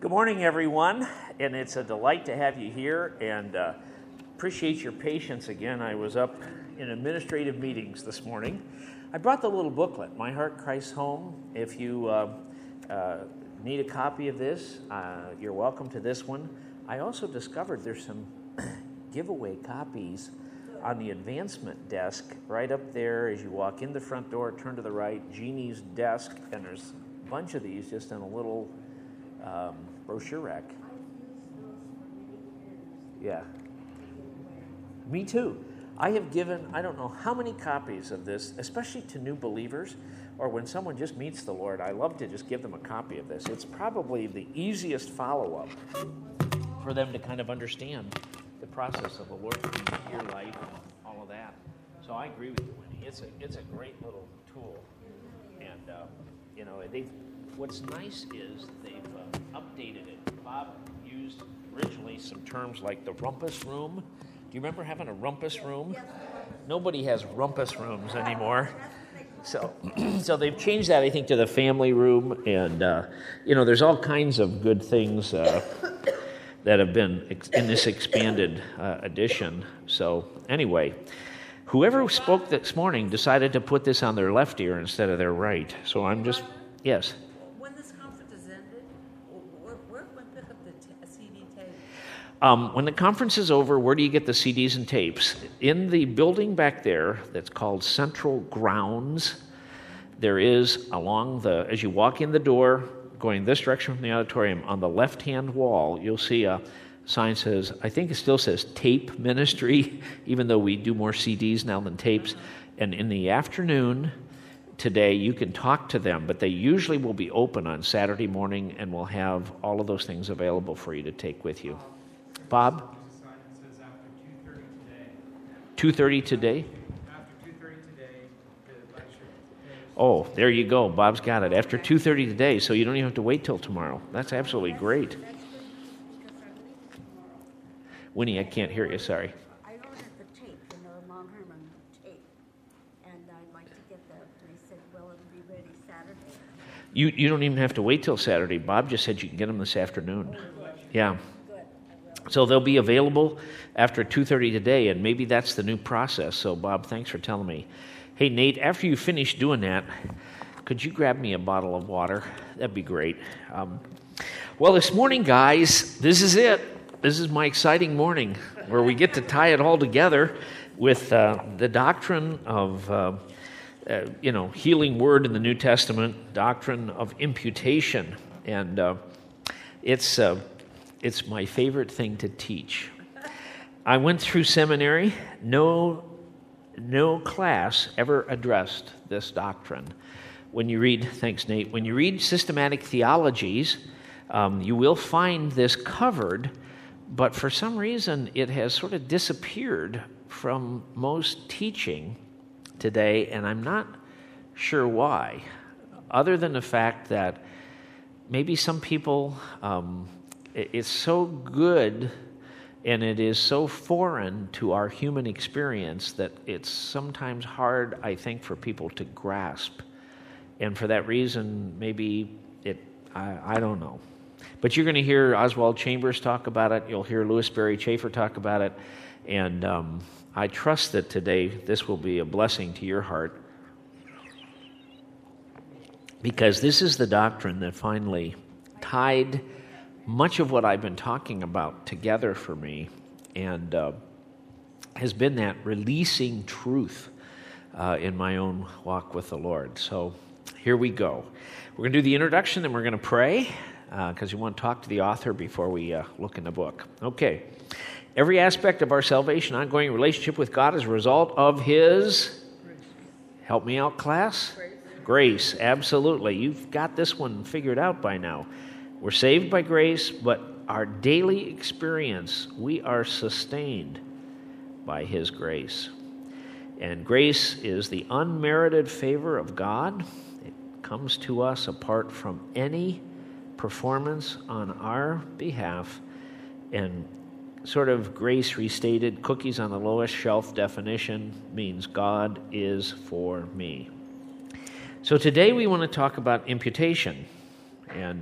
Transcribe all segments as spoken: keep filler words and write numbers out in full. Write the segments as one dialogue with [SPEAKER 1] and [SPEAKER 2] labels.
[SPEAKER 1] Good morning, everyone, and it's a delight to have you here, and uh, appreciate your patience again. I was up in administrative meetings this morning. I brought the little booklet, My Heart, Christ's Home. If you uh, uh, need a copy of this, uh, you're welcome to this one. I also discovered there's some giveaway copies on the advancement desk right up there as you walk in the front door, turn to the right, Jeannie's desk, and there's a bunch of these just in a little um, brochure rack. Yeah. Me too. I have given, I don't know how many copies of this, especially to new believers, or when someone just meets the Lord. I love to just give them a copy of this. It's probably the easiest follow-up for them to kind of understand the process of the Lord coming into your life and all of that. So I agree with you, Winnie. It's a, it's a great little tool. And, uh, you know, they've, what's nice is they've uh, updated it. Bob used originally some terms like the rumpus room. Do you remember having a rumpus room? Nobody has rumpus rooms anymore. So so they've changed that, I think, to the family room. And, uh, you know, there's all kinds of good things uh, that have been ex- in this expanded uh, edition. So anyway, whoever spoke this morning decided to put this on their left ear instead of their right. So I'm just, yes.
[SPEAKER 2] When this conference is ended, where, where can we pick up the t- C D tape?
[SPEAKER 1] Um, when the conference is over, where do you get the C Ds and tapes? In the building back there that's called Central Grounds, there is along the, as you walk in the door, going this direction from the auditorium, on the left-hand wall, you'll see a sign says, I think it still says tape ministry, even though we do more C Ds now than tapes. And in the afternoon today, you can talk to them, but they usually will be open on Saturday morning and will have all of those things available for you to take with you. Bob? two thirty today?
[SPEAKER 3] After two thirty today, the lecture.
[SPEAKER 1] Oh, there you go. Bob's got it. After two thirty today, so you don't even have to wait till tomorrow. That's absolutely great. Winnie, I can't hear you. Sorry.
[SPEAKER 4] I ordered the tape, you know, Mount Herman tape, and I'd like to get that. And they said, well, it'll be ready Saturday.
[SPEAKER 1] You you don't even have to wait till Saturday. Bob just said you can get them this afternoon. Yeah. So they'll be available after two thirty today, and maybe that's the new process. So, Bob, thanks for telling me. Hey, Nate, after you finish doing that, could you grab me a bottle of water? That'd be great. Um, well, this morning, guys, this is it. This is my exciting morning where we get to tie it all together with uh, the doctrine of, uh, uh, you know, healing word in the New Testament, doctrine of imputation. And uh, it's... Uh, It's my favorite thing to teach. I went through seminary. No, no class ever addressed this doctrine. When you read, thanks, Nate, when you read systematic theologies, um, you will find this covered, but for some reason it has sort of disappeared from most teaching today, and I'm not sure why, other than the fact that maybe some people... Um, It's so good and it is so foreign to our human experience that it's sometimes hard, I think, for people to grasp. And for that reason, maybe it, I, I don't know. But you're going to hear Oswald Chambers talk about it. You'll hear Louis Berry Chafer talk about it. And um, I trust that today this will be a blessing to your heart, because this is the doctrine that finally tied much of what I've been talking about together for me, and uh, has been that releasing truth uh, in my own walk with the Lord. So here we go. We're going to do the introduction, then we're going to pray, because uh, we want to talk to the author before we uh, look in the book. Okay. Every aspect of our salvation, ongoing relationship with God is a result of His... Help me out, class?
[SPEAKER 2] Grace.
[SPEAKER 1] Grace, absolutely. You've got this one figured out by now. We're saved by grace, but our daily experience, we are sustained by His grace. And grace is the unmerited favor of God. It comes to us apart from any performance on our behalf. And sort of grace restated, cookies on the lowest shelf definition, means God is for me. So today we want to talk about imputation. And uh,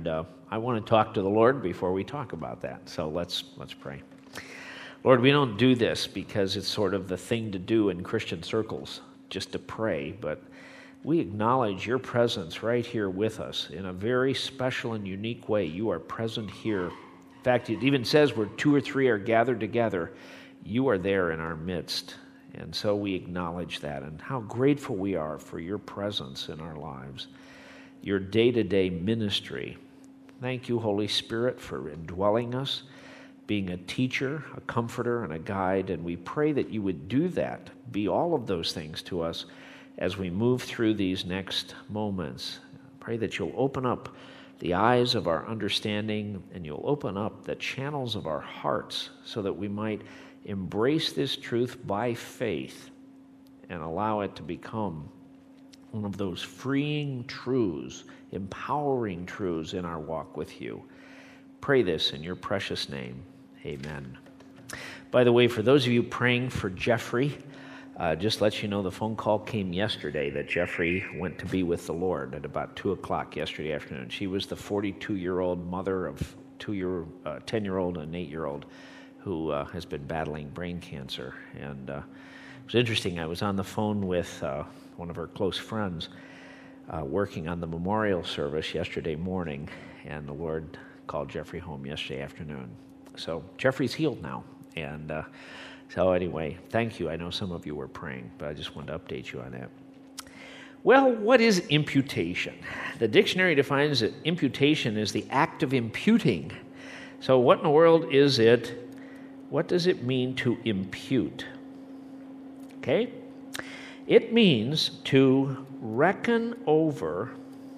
[SPEAKER 1] I want to talk to the Lord before we talk about that. So let's let's pray. Lord, we don't do this because it's sort of the thing to do in Christian circles, just to pray, but we acknowledge your presence right here with us in a very special and unique way. You are present here. In fact, it even says where two or three are gathered together, you are there in our midst. And so we acknowledge that and how grateful we are for your presence in our lives, your day-to-day ministry. Thank you, Holy Spirit, for indwelling us, being a teacher, a comforter, and a guide. And we pray that you would do that, be all of those things to us as we move through these next moments. Pray that you'll open up the eyes of our understanding and you'll open up the channels of our hearts so that we might embrace this truth by faith and allow it to become one of those freeing truths, empowering truths in our walk with you. Pray this in your precious name. Amen. By the way, for those of you praying for Jeffrey, uh, just let you know the phone call came yesterday that Jeffrey went to be with the Lord at about two o'clock yesterday afternoon. She was the forty-two-year-old mother of two-year, uh, ten-year-old and an eight-year-old who uh, has been battling brain cancer. And uh, it was interesting. I was on the phone with uh, one of her close friends uh, working on the memorial service yesterday morning, and the Lord called Jeffrey home yesterday afternoon. So Jeffrey's healed now. And uh, so anyway, thank you. I know some of you were praying, but I just wanted to update you on that. Well, what is imputation? The dictionary defines it, imputation is the act of imputing. So what in the world is it? What does it mean to impute? Okay? It means to reckon over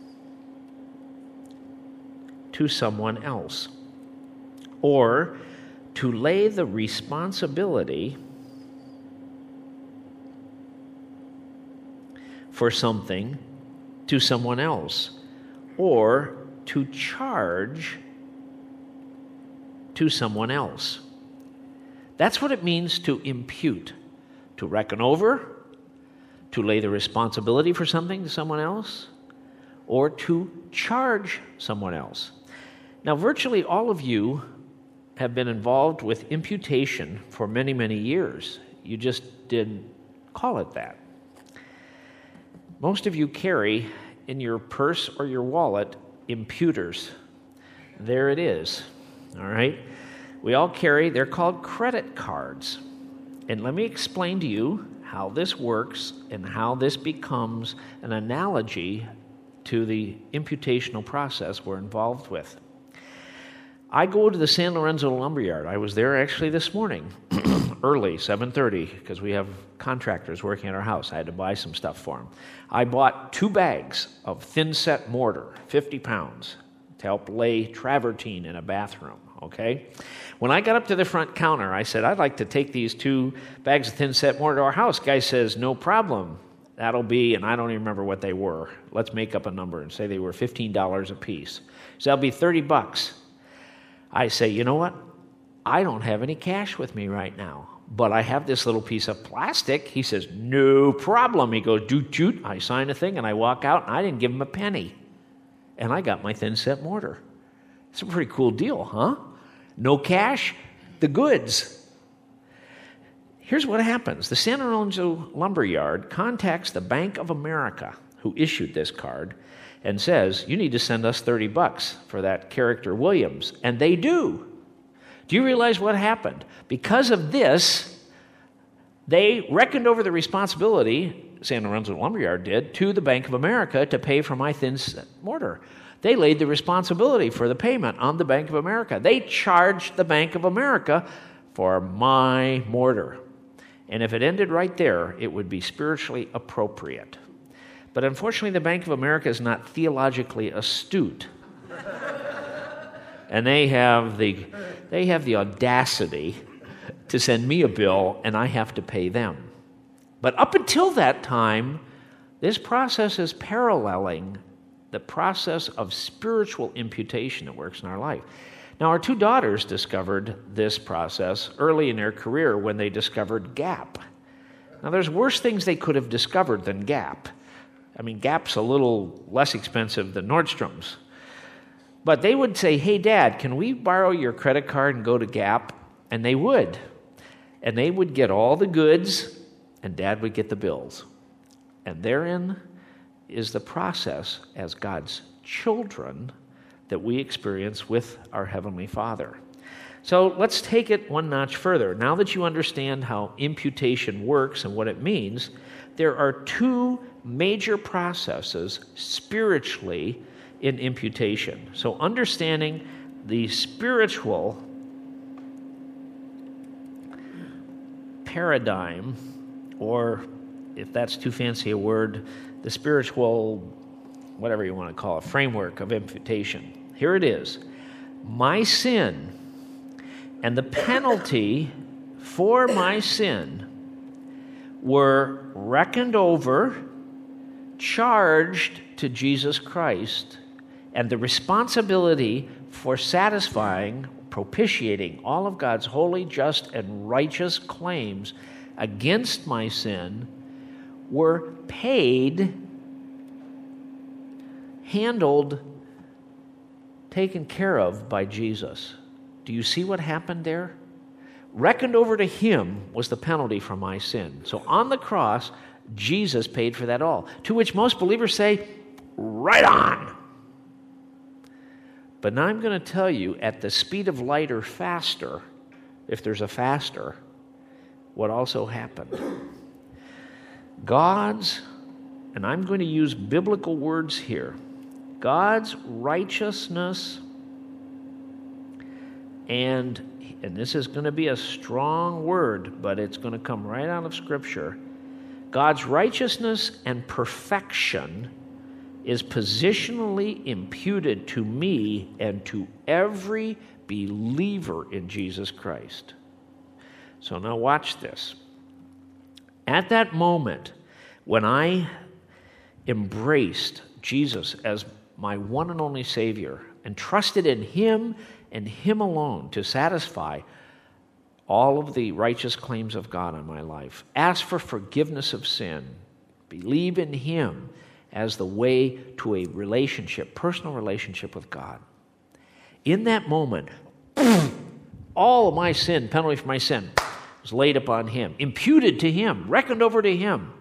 [SPEAKER 1] to someone else, or to lay the responsibility for something to someone else, or to charge to someone else. That's what it means to impute, to reckon over, to lay the responsibility for something to someone else, or to charge someone else. Now, virtually all of you have been involved with imputation for many, many years. You just didn't call it that. Most of you carry in your purse or your wallet imputers. There it is, all right? We all carry, they're called credit cards. And let me explain to you how this works and how this becomes an analogy to the imputational process we're involved with. I go to the San Lorenzo Lumberyard. I was there actually this morning, early, seven thirty, because we have contractors working at our house. I had to buy some stuff for them. I bought two bags of thin-set mortar, fifty pounds, to help lay travertine in a bathroom, okay? When I got up to the front counter, I said, I'd like to take these two bags of thin-set mortar to our house. Guy says, no problem. That'll be, and I don't even remember what they were. Let's make up a number and say they were fifteen dollars a piece. So that'll be thirty bucks. I say, you know what? I don't have any cash with me right now, but I have this little piece of plastic. He says, no problem. He goes, doot, doot. I sign a thing, and I walk out, and I didn't give him a penny. And I got my thin-set mortar. It's a pretty cool deal, huh? No cash, the goods. Here's what happens. The San Lorenzo Lumberyard contacts the Bank of America, who issued this card, and says, you need to send us thirty bucks for that character Williams. And they do. Do you realize what happened? Because of this, they reckoned over the responsibility, San Lorenzo Lumberyard did, to the Bank of America to pay for my thin mortar. They laid the responsibility for the payment on the Bank of America. They charged the Bank of America for my mortar. And if it ended right there, it would be spiritually appropriate. But unfortunately, the Bank of America is not theologically astute. And they have the they have the audacity to send me a bill, and I have to pay them. But up until that time, this process is paralleling the process of spiritual imputation that works in our life. Now, our two daughters discovered this process early in their career when they discovered Gap. Now, there's worse things they could have discovered than Gap. I mean, Gap's a little less expensive than Nordstrom's. But they would say, hey, Dad, can we borrow your credit card and go to Gap? And they would. And they would get all the goods, and Dad would get the bills. And therein is the process as God's children that we experience with our Heavenly Father. So let's take it one notch further. Now that you understand how imputation works and what it means, there are two major processes spiritually in imputation. So understanding the spiritual paradigm, or if that's too fancy a word, the spiritual, whatever you want to call it, framework of imputation. Here it is. My sin and the penalty for my sin were reckoned over, charged to Jesus Christ, and the responsibility for satisfying, propitiating all of God's holy, just, and righteous claims against my sin were paid, handled, taken care of by Jesus. Do you see what happened there? Reckoned over to him was the penalty for my sin. So on the cross, Jesus paid for that all. To which most believers say, right on. But now I'm going to tell you, at the speed of light or faster, if there's a faster, what also happened. God's, and I'm going to use biblical words here, God's righteousness, and, and this is going to be a strong word, but it's going to come right out of Scripture. God's righteousness and perfection is positionally imputed to me and to every believer in Jesus Christ. So now watch this. At that moment, when I embraced Jesus as my one and only Savior and trusted in Him and Him alone to satisfy all of the righteous claims of God on my life, ask for forgiveness of sin, believe in Him as the way to a relationship, personal relationship with God. In that moment, all of my sin, penalty for my sin, was laid upon Him, imputed to Him, reckoned over to Him.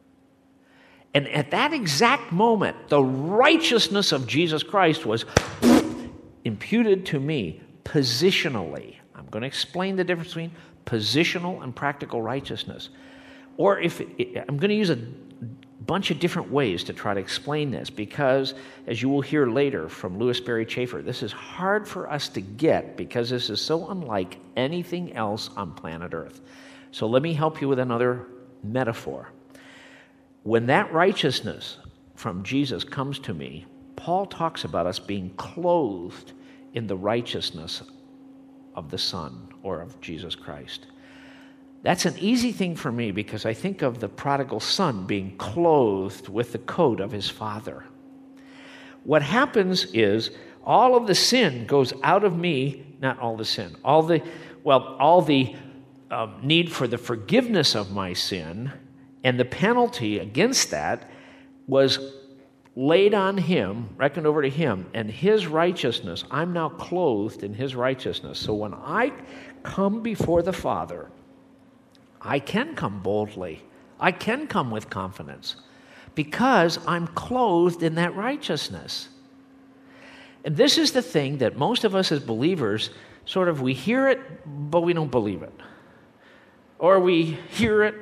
[SPEAKER 1] And at that exact moment, the righteousness of Jesus Christ was imputed to me positionally. I'm going to explain the difference between positional and practical righteousness. Or if it, I'm going to use a bunch of different ways to try to explain this, because as you will hear later from Louis Berry Chafer, this is hard for us to get because this is so unlike anything else on planet Earth. So let me help you with another metaphor. When that righteousness from Jesus comes to me, Paul talks about us being clothed in the righteousness of the Son, or of Jesus Christ. That's an easy thing for me because I think of the prodigal son being clothed with the coat of his father. What happens is all of the sin goes out of me, not all the sin, all the, well, all the uh, need for the forgiveness of my sin and the penalty against that was laid on Him, reckoned over to Him, and His righteousness. I'm now clothed in His righteousness. So when I come before the Father, I can come boldly. I can come with confidence because I'm clothed in that righteousness. And this is the thing that most of us as believers, sort of, we hear it, but we don't believe it. Or we hear it,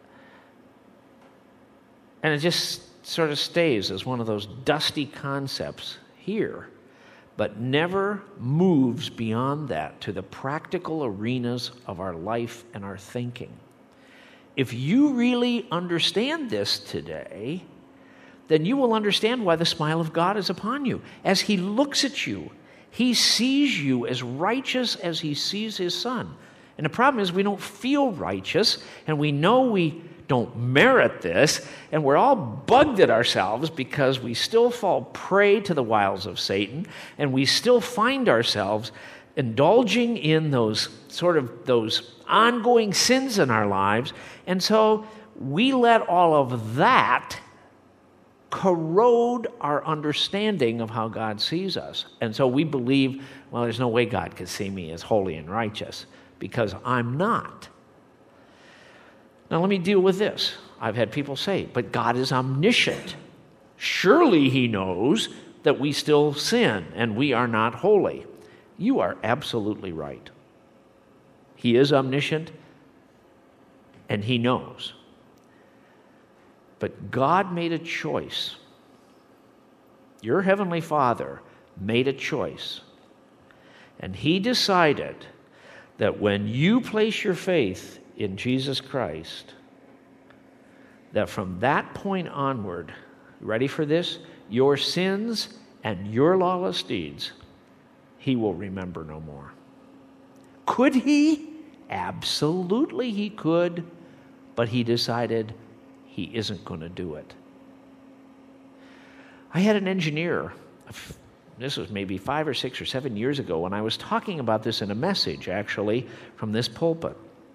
[SPEAKER 1] and it just sort of stays as one of those dusty concepts here, but never moves beyond that to the practical arenas of our life and our thinking. If you really understand this today, then you will understand why the smile of God is upon you. As He looks at you, He sees you as righteous as He sees His Son. And the problem is we don't feel righteous, and we know we don't merit this, and we're all bugged at ourselves because we still fall prey to the wiles of Satan, and we still find ourselves indulging in those sort of those ongoing sins in our lives, and so we let all of that corrode our understanding of how God sees us. And so we believe, well, there's no way God could see me as holy and righteous because I'm not. Now let me deal with this. I've had people say, but God is omniscient. Surely he knows that we still sin and we are not holy. You are absolutely right. He is omniscient and he knows. But God made a choice. Your heavenly Father made a choice. And he decided that when you place your faith in Jesus Christ, that from that point onward, ready for this? Your sins and your lawless deeds, he will remember no more. Could he? Absolutely he could, but he decided he isn't going to do it. I had an engineer, this was maybe five or six or seven years ago, when I was talking about this in a message, actually, from this pulpit.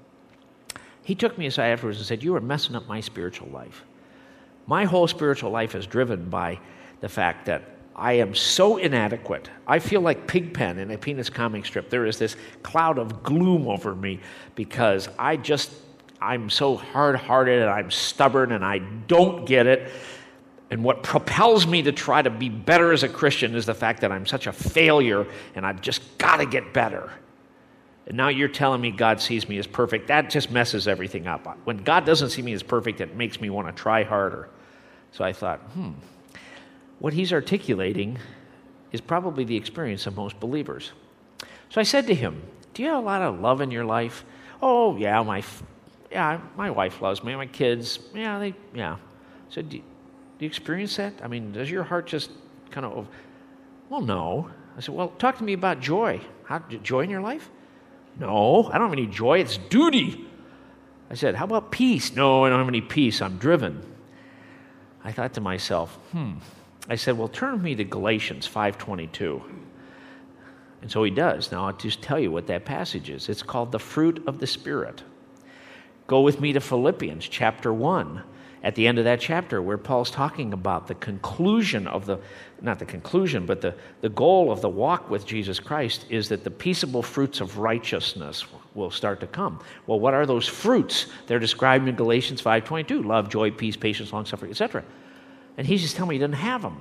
[SPEAKER 1] He took me aside afterwards and said, you are messing up my spiritual life. My whole spiritual life is driven by the fact that I am so inadequate. I feel like Pigpen in a Peanuts comic strip. There is this cloud of gloom over me because I just, I'm so hard-hearted and I'm stubborn and I don't get it. And what propels me to try to be better as a Christian is the fact that I'm such a failure and I've just got to get better. And now you're telling me God sees me as perfect. That just messes everything up. When God doesn't see me as perfect, it makes me want to try harder. So I thought, hmm, what he's articulating is probably the experience of most believers. So I said to him, do you have a lot of love in your life? Oh, yeah, my yeah, my wife loves me, my kids, yeah, they, yeah. So do, do you experience that? I mean, does your heart just kind of, well, no. I said, well, talk to me about joy. How, joy in your life? No, I don't have any joy. It's duty. I said, how about peace? No, I don't have any peace. I'm driven. I thought to myself, hmm. I said, well, turn with me to Galatians five twenty-two. And so he does. Now, I'll just tell you what that passage is. It's called the fruit of the Spirit. Go with me to Philippians chapter one. At the end of that chapter, where Paul's talking about the conclusion of the, not the conclusion, but the, the goal of the walk with Jesus Christ is that the peaceable fruits of righteousness will start to come. Well, what are those fruits? They're described in Galatians five twenty-two, love, joy, peace, patience, long-suffering, et cetera. And he's just telling me he doesn't have them.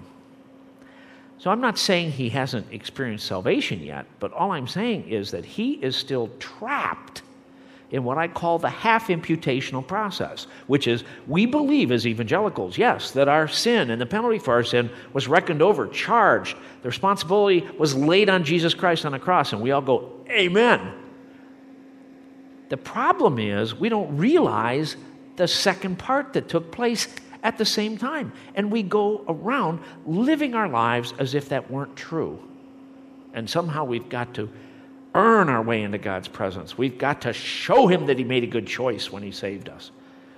[SPEAKER 1] So I'm not saying he hasn't experienced salvation yet, but all I'm saying is that he is still trapped in what I call the half-imputational process, which is we believe as evangelicals, yes, that our sin and the penalty for our sin was reckoned over, charged. The responsibility was laid on Jesus Christ on the cross, and we all go, amen. The problem is we don't realize the second part that took place at the same time, and we go around living our lives as if that weren't true. And somehow we've got to earn our way into God's presence. We've got to show him that he made a good choice when he saved us.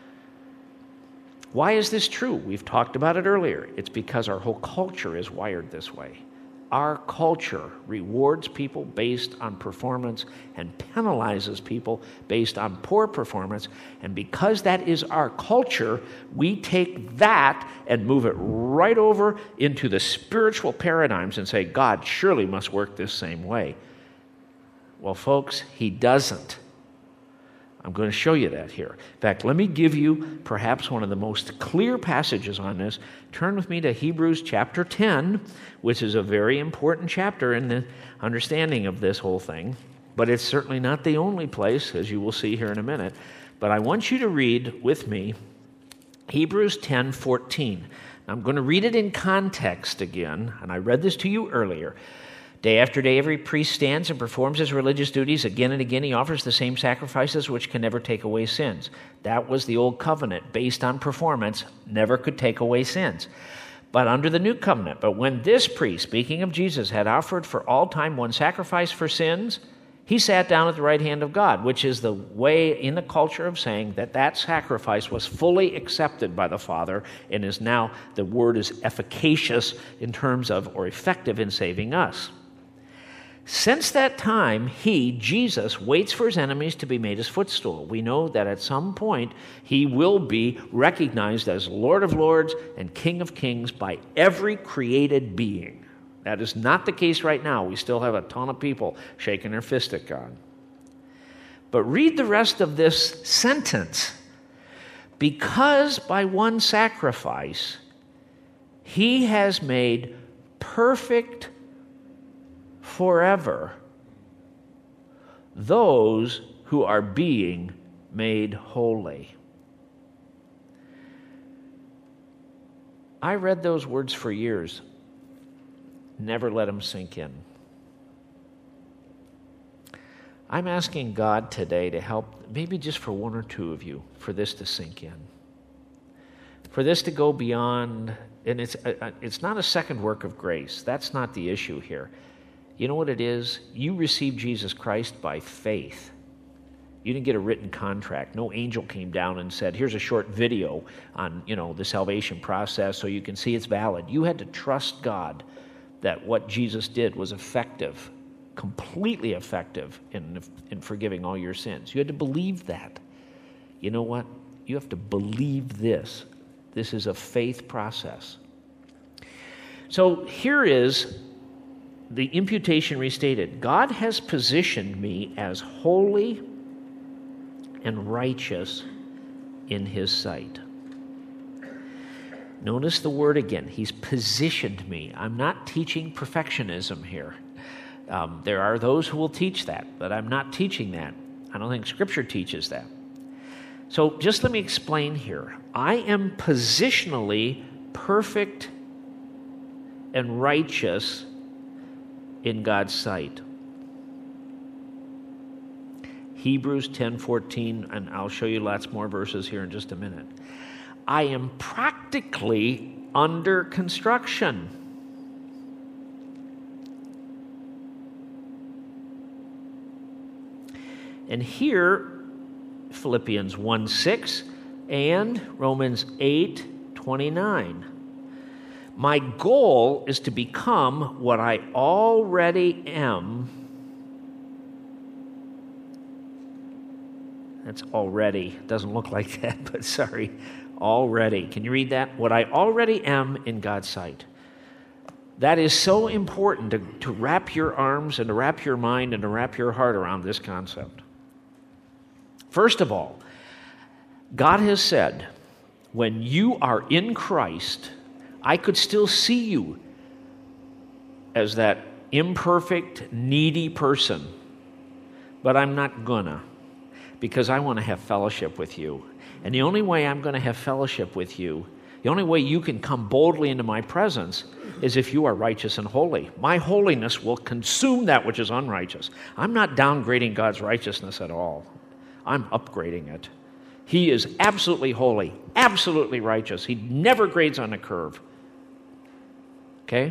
[SPEAKER 1] Why is this true? We've talked about it earlier. It's because our whole culture is wired this way. Our culture rewards people based on performance and penalizes people based on poor performance. And because that is our culture, we take that and move it right over into the spiritual paradigms and say, God surely must work this same way. Well, folks, he doesn't. I'm going to show you that here. In fact, let me give you perhaps one of the most clear passages on this. Turn with me to Hebrews chapter ten, which is a very important chapter in the understanding of this whole thing. But it's certainly not the only place, as you will see here in a minute. But I want you to read with me Hebrews ten fourteen. I'm going to read it in context again, and I read this to you earlier. Day after day, every priest stands and performs his religious duties. Again and again, he offers the same sacrifices which can never take away sins. That was the old covenant, based on performance, never could take away sins. But under the new covenant, but when this priest, speaking of Jesus, had offered for all time one sacrifice for sins, he sat down at the right hand of God, which is the way in the culture of saying that that sacrifice was fully accepted by the Father and is now, the word is efficacious in terms of, or effective in saving us. Since that time, he, Jesus, waits for his enemies to be made his footstool. We know that at some point he will be recognized as Lord of Lords and King of Kings by every created being. That is not the case right now. We still have a ton of people shaking their fist at God. But read the rest of this sentence. Because by one sacrifice, he has made perfect forever those who are being made holy. I read those words for years. Never let them sink in. I'm asking God today to help, maybe just for one or two of you, for this to sink in. For this to go beyond, and it's, it's not a second work of grace. That's not the issue here. You know what it is? You received Jesus Christ by faith. You didn't get a written contract. No angel came down and said, here's a short video on, you know, the salvation process so you can see it's valid. You had to trust God that what Jesus did was effective, completely effective in, in forgiving all your sins. You had to believe that. You know what? You have to believe this. This is a faith process. So here is the imputation restated. God has positioned me as holy and righteous in his sight. Notice the word again. He's positioned me. I'm not teaching perfectionism here. Um, there are those who will teach that, but I'm not teaching that. I don't think Scripture teaches that. So just let me explain here. I am positionally perfect and righteous in God's sight. Hebrews ten fourteen, and I'll show you lots more verses here in just a minute. I am practically under construction. And here, Philippians one six and Romans eight twenty-nine. My goal is to become what I already am. That's already. Doesn't look like that, but sorry. Already. Can you read that? What I already am in God's sight. That is so important to, to wrap your arms and to wrap your mind and to wrap your heart around this concept. First of all, God has said, when you are in Christ, I could still see you as that imperfect, needy person, but I'm not gonna, because I want to have fellowship with you. And the only way I'm going to have fellowship with you, the only way you can come boldly into my presence is if you are righteous and holy. My holiness will consume that which is unrighteous. I'm not downgrading God's righteousness at all. I'm upgrading it. He is absolutely holy, absolutely righteous. He never grades on a curve. Okay?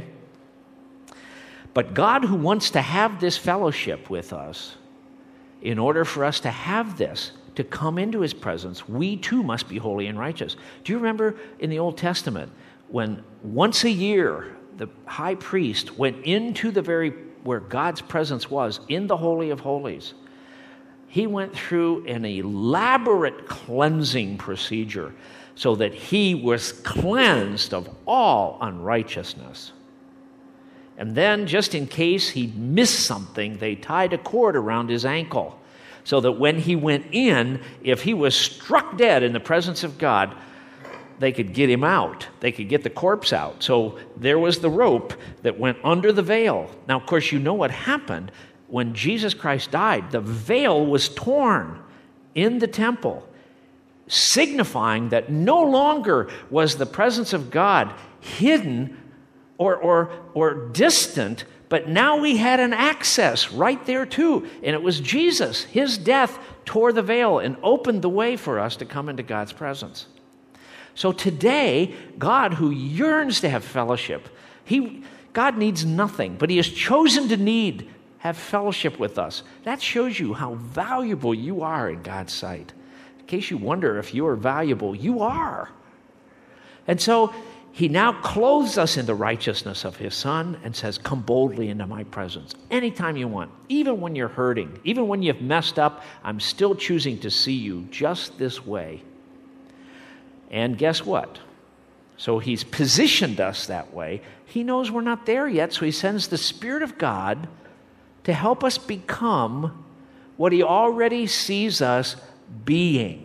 [SPEAKER 1] But God, who wants to have this fellowship with us, in order for us to have this, to come into his presence, we too must be holy and righteous. Do you remember in the Old Testament when once a year the high priest went into the very, where God's presence was, in the Holy of Holies? He went through an elaborate cleansing procedure so that he was cleansed of all unrighteousness. And then, just in case he missed something, they tied a cord around his ankle so that when he went in, if he was struck dead in the presence of God, they could get him out. They could get the corpse out. So there was the rope that went under the veil. Now, of course, you know what happened. When Jesus Christ died, the veil was torn in the temple, signifying that no longer was the presence of God hidden or, or, or distant, but now we had an access right there too. And it was Jesus. His death tore the veil and opened the way for us to come into God's presence. So today, God, who yearns to have fellowship, he, God needs nothing, but he has chosen to need, have fellowship with us. That shows you how valuable you are in God's sight. In case you wonder if you are valuable, you are. And so He now clothes us in the righteousness of his Son and says, come boldly into my presence anytime you want, even when you're hurting, even when you've messed up, I'm still choosing to see you just this way. And guess what? So he's positioned us that way. He knows we're not there yet, so he sends the Spirit of God to help us become what he already sees us being.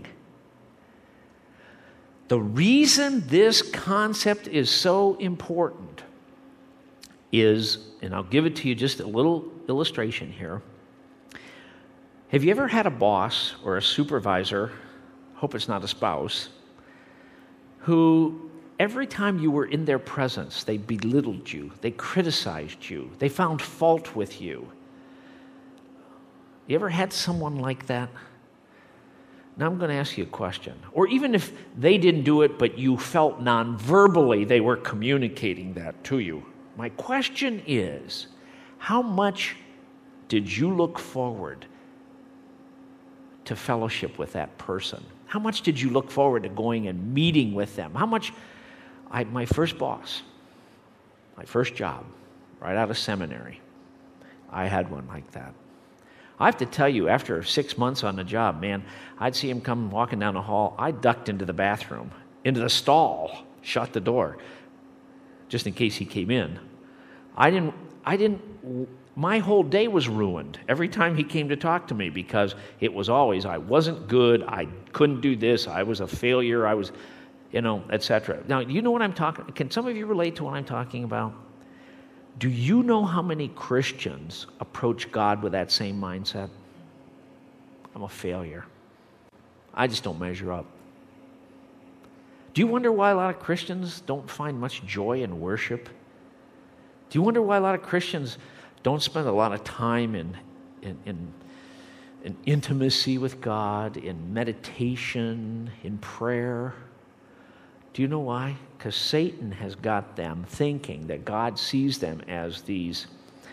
[SPEAKER 1] The reason this concept is so important is, and I'll give it to you just a little illustration here. Have you ever had a boss or a supervisor, hope it's not a spouse, who every time you were in their presence, they belittled you, they criticized you, they found fault with you? You ever had someone like that? Now I'm going to ask you a question. Or even if they didn't do it, but you felt non-verbally they were communicating that to you. My question is, how much did you look forward to fellowship with that person? How much did you look forward to going and meeting with them? How much, I, my first boss, my first job, right out of seminary, I had one like that. I have to tell you, after six months on the job, man, I'd see him come walking down the hall. I ducked into the bathroom, into the stall, shut the door, just in case he came in. I didn't, I didn't, my whole day was ruined every time he came to talk to me because it was always, I wasn't good, I couldn't do this, I was a failure, I was, you know, et cetera. Now, you know what I'm talking, can some of you relate to what I'm talking about? Do you know how many Christians approach God with that same mindset? I'm a failure. I just don't measure up. Do you wonder why a lot of Christians don't find much joy in worship? Do you wonder why a lot of Christians don't spend a lot of time in, in, in, in intimacy with God, in meditation, in prayer? Do you know why? Because Satan has got them thinking that God sees them as these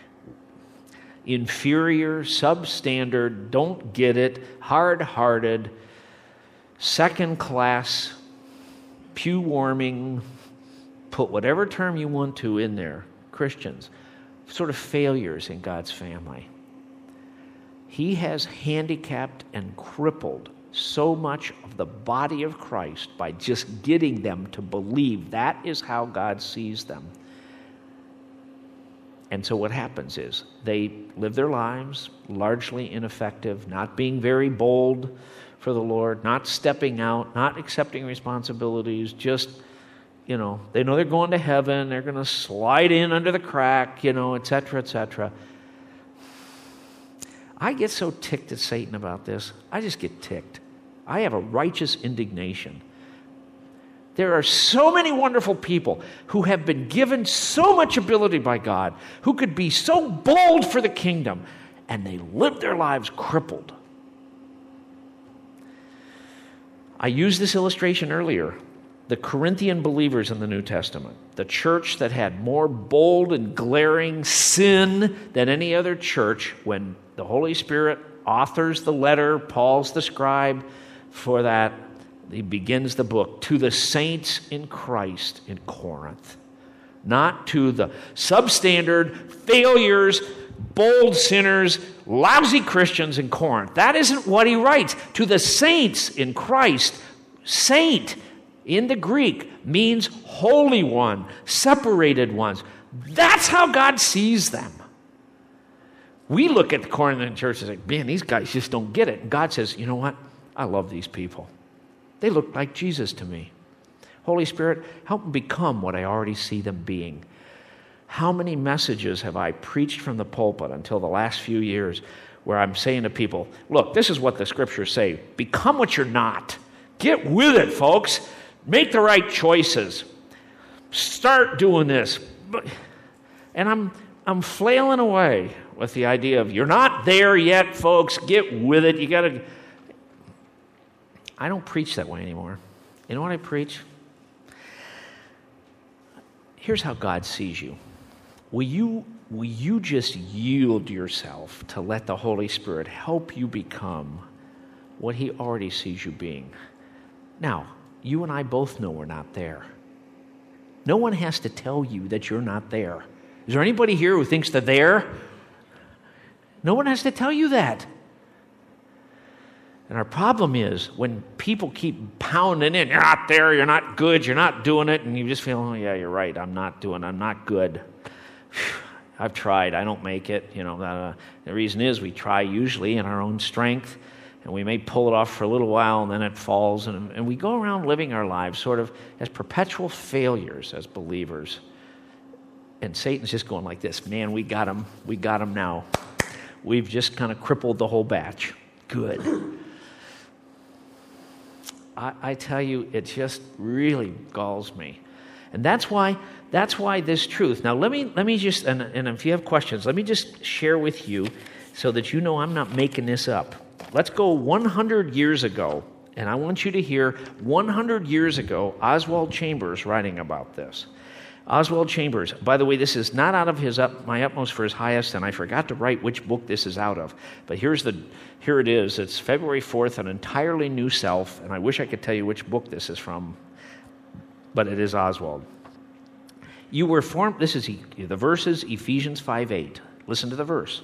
[SPEAKER 1] inferior, substandard, don't get it, hard-hearted, second-class, pew-warming, put whatever term you want to in there, Christians, sort of failures in God's family. He has handicapped and crippled so much of the body of Christ by just getting them to believe that is how God sees them. And so what happens is they live their lives largely ineffective, not being very bold for the Lord, not stepping out, not accepting responsibilities, just, you know, they know they're going to heaven, they're going to slide in under the crack, you know, et cetera, et cetera. I get so ticked at Satan about this. I just get ticked. I have a righteous indignation. There are so many wonderful people who have been given so much ability by God, who could be so bold for the kingdom, and they live their lives crippled. I used this illustration earlier. The Corinthian believers in the New Testament, the church that had more bold and glaring sin than any other church, when the Holy Spirit authors the letter, Paul's the scribe for that, he begins the book, to the saints in Christ in Corinth. Not to the substandard, failures, bold sinners, lousy Christians in Corinth. That isn't what he writes. To the saints in Christ. Saint in the Greek means holy one, separated ones. That's how God sees them. We look at the Corinthian church and say, man, these guys just don't get it. And God says, you know what? I love these people. They look like Jesus to me. Holy Spirit, help them become what I already see them being. How many messages have I preached from the pulpit until the last few years where I'm saying to people, look, this is what the scriptures say. Become what you're not. Get with it, folks. Make the right choices. Start doing this. And I'm I'm flailing away with the idea of, you're not there yet, folks. Get with it. You got to... I don't preach that way anymore. You know what I preach? Here's how God sees you. Will you, will you just yield yourself to let the Holy Spirit help you become what he already sees you being? Now, you and I both know we're not there. No one has to tell you that you're not there. Is there anybody here who thinks they're there? No one has to tell you that. And our problem is when people keep pounding in, you're not there, you're not good, you're not doing it, and you just feel, oh yeah, you're right, I'm not doing, I'm not good. I've tried, I don't make it. You know, uh, the reason is we try usually in our own strength, and we may pull it off for a little while, and then it falls, and, and we go around living our lives sort of as perpetual failures as believers. And Satan's just going like this, man, we got him, we got him now. We've just kind of crippled the whole batch. Good. I, I tell you, it just really galls me. And that's why that's why this truth. Now let me let me just and, and if you have questions, let me just share with you so that you know I'm not making this up. Let's go one hundred years ago, and I want you to hear one hundred years ago Oswald Chambers writing about this. Oswald Chambers, by the way, this is not out of his up, my utmost for his highest, and I forgot to write which book this is out of. But here's the, here it is. It's February fourth, An Entirely New Self, and I wish I could tell you which book this is from, but it is Oswald. You were formed, this is, the verse is Ephesians five eight. Listen to the verse.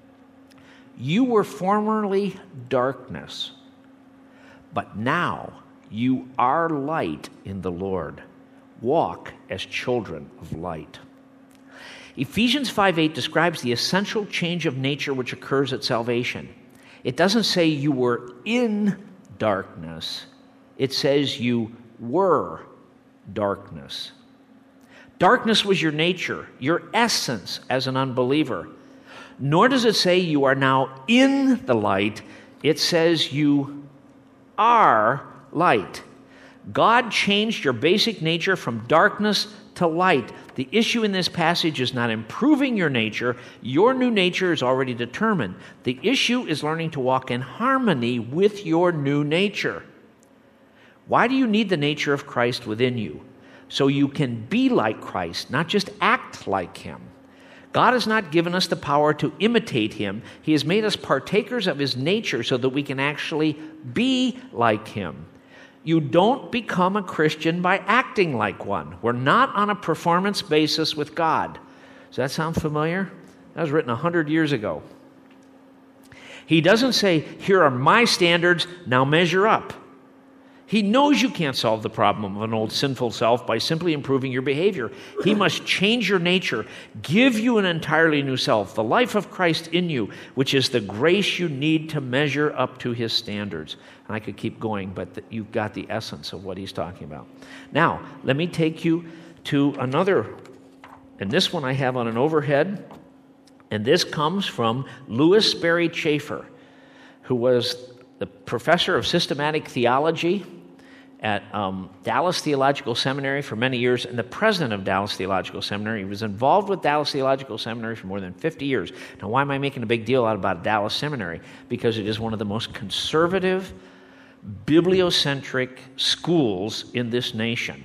[SPEAKER 1] You were formerly darkness, but now you are light in the Lord. Walk as children of light. Ephesians five eight describes the essential change of nature which occurs at salvation. It doesn't say you were in darkness. It says you were darkness. Darkness was your nature, your essence as an unbeliever. Nor does it say you are now in the light. It says you are light. God changed your basic nature from darkness to light. The issue in this passage is not improving your nature. Your new nature is already determined. The issue is learning to walk in harmony with your new nature. Why do you need the nature of Christ within you? So you can be like Christ, not just act like him. God has not given us the power to imitate him. He has made us partakers of his nature so that we can actually be like him. You don't become a Christian by acting like one. We're not on a performance basis with God. Does that sound familiar? That was written one hundred years ago. He doesn't say, here are my standards, now measure up. He knows you can't solve the problem of an old sinful self by simply improving your behavior. He must change your nature, give you an entirely new self, the life of Christ in you, which is the grace you need to measure up to his standards. And I could keep going, but the, you've got the essence of what he's talking about. Now, let me take you to another, and this one I have on an overhead, and this comes from Louis Sperry Chafer, who was the professor of systematic theology at um, Dallas Theological Seminary for many years, and the president of Dallas Theological Seminary. He was involved with Dallas Theological Seminary for more than fifty years. Now, why am I making a big deal out about Dallas Seminary? Because it is one of the most conservative, bibliocentric schools in this nation.